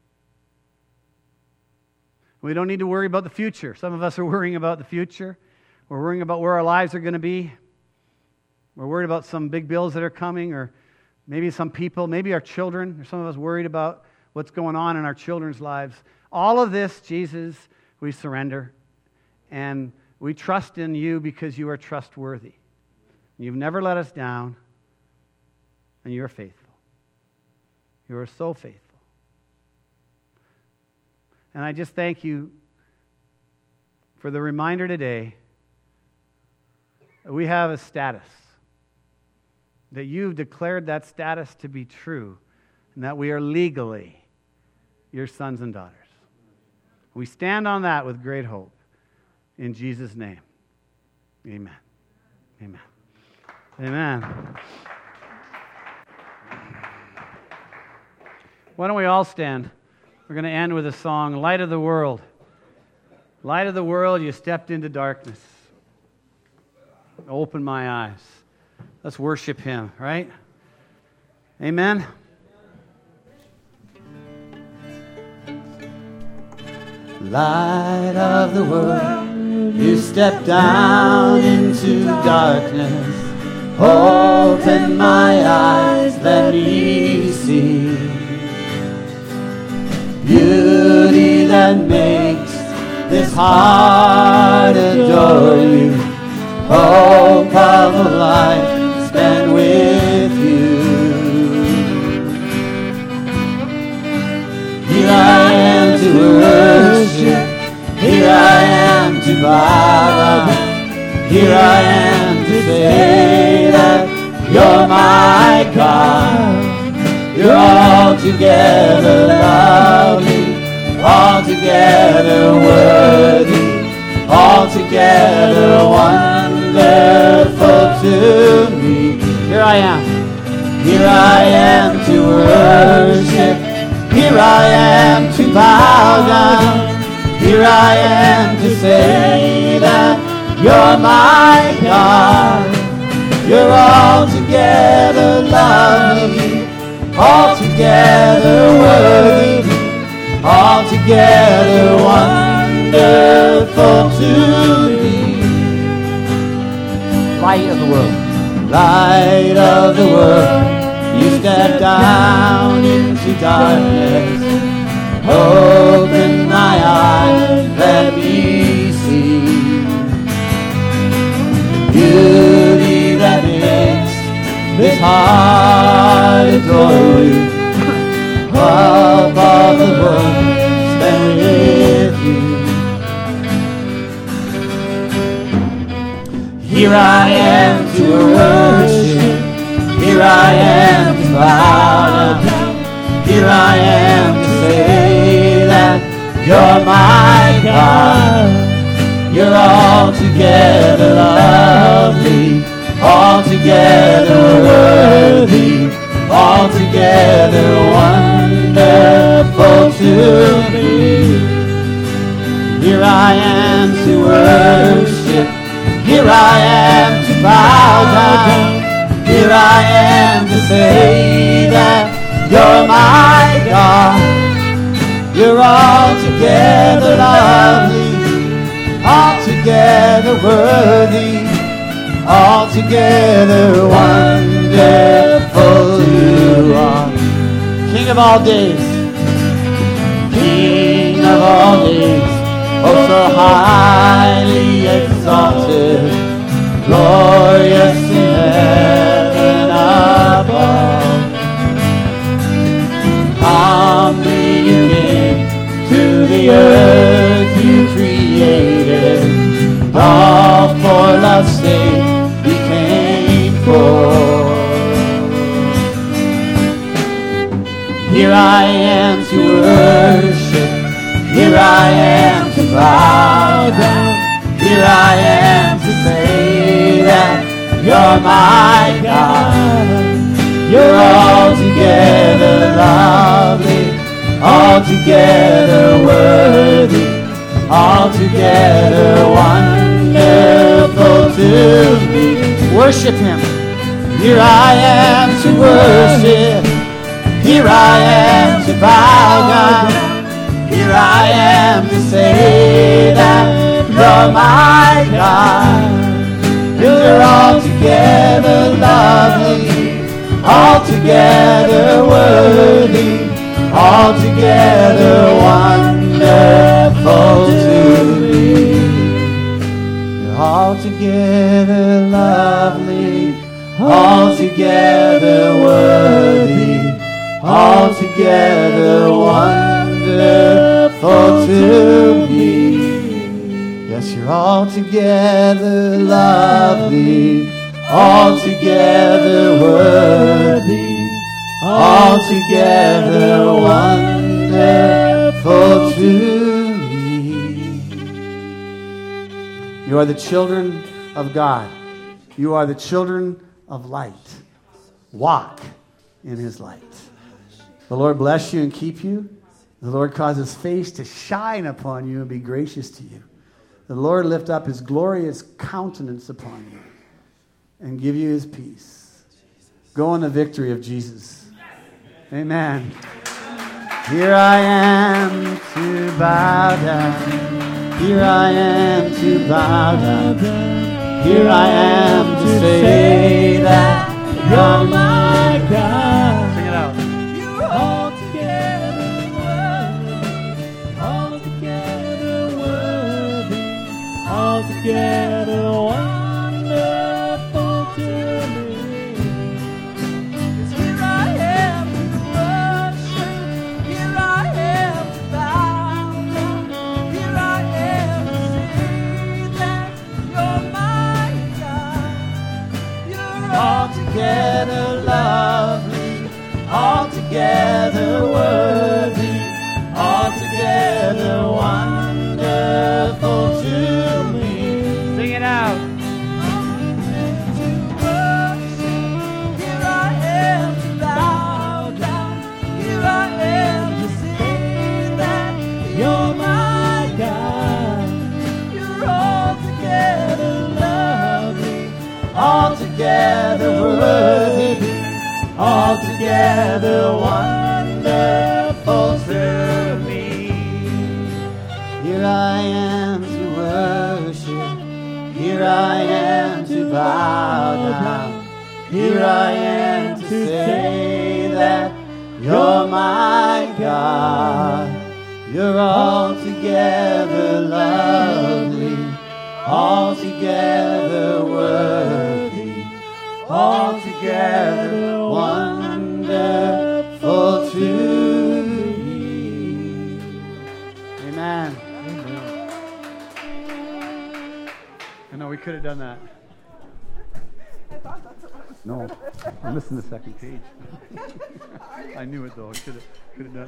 We don't need to worry about the future. Some of us are worrying about the future. We're worrying about where our lives are going to be. We're worried about some big bills that are coming, or maybe some people, maybe our children. There's some of us worried about what's going on in our children's lives. All of this, Jesus, we surrender. And we trust in you because you are trustworthy. You've never let us down, and you are faithful. You are so faithful. And I just thank you for the reminder today that we have a status, that you've declared that status to be true, and that we are legally your sons and daughters. We stand on that with great hope. In Jesus' name, amen. Amen. Amen. Why don't we all stand? We're going to end with a song, Light of the World. Light of the world, you stepped into darkness. Open my eyes. Let's worship him, right? Amen. Light of the world, you stepped down into darkness. Open my eyes, let me see beauty that makes this heart adore you. Hope of a life spent with you. Here I am to worship, here I am to bow down. Here I am to say that you're my God. You're altogether lovely, altogether worthy, altogether wonderful to me. Here I am. Here I am to worship. Here I am to bow down. Here I am to say that you're my God. You're altogether lovely, altogether worthy, altogether wonderful to me. Light of the world, light of the world, you step down into darkness. Open my eyes, let me see the beauty that makes this heart adore you. Love of the world, spend with you. Here I am to worship, here I am to bow down, here I am to say that you're my God. You're altogether lovely, altogether worthy, altogether wonderful to me. Here I am to worship, here I am to bow down, here I am to say that you're my God. You're altogether lovely, altogether worthy, altogether wonderful. You are King of all days, King of all days, oh so highly exalted, glorious in heaven above. Humbly you came to the earth you created, all for love's sake became poor. Here I am to worship, here I am to bow down, here I am to say that you're my God. You're altogether lovely, altogether worthy, altogether wonderful to me. Worship him. Here I am to worship, here I am to bow down, here I am to say that you're my God. You're altogether lovely, altogether worthy, altogether wonderful to me. You're altogether lovely, altogether worthy, altogether wonderful to me. Yes, you're altogether lovely, altogether worthy, altogether wonderful to me. You are the children of God. You are the children of light. Walk in his light. The Lord bless you and keep you. The Lord cause his face to shine upon you and be gracious to you. The Lord lift up his glorious countenance upon you and give you his peace. Go in the victory of Jesus. Amen. Here I am to bow down. Here I am to bow down. Here I am to say that you're my God. Sing it out. You're altogether worthy, altogether worthy, altogether wonderful to me. Here I am to worship, here I am to bow down, here I am to say that you're my God. You're altogether lovely, altogether worthy, altogether wonderful to me. Sing it out. Here I am to bow down, here I am to say that you're my God. You're altogether lovely, altogether worthy, altogether wonderful to me. Here Here I am to worship. Here I am to bow down. Here I am to say that you're my God. You're altogether lovely, altogether worthy, altogether wonderful to me. Amen. I know we could have done that. No, I'm missing the second page. I knew it though. I could have could have done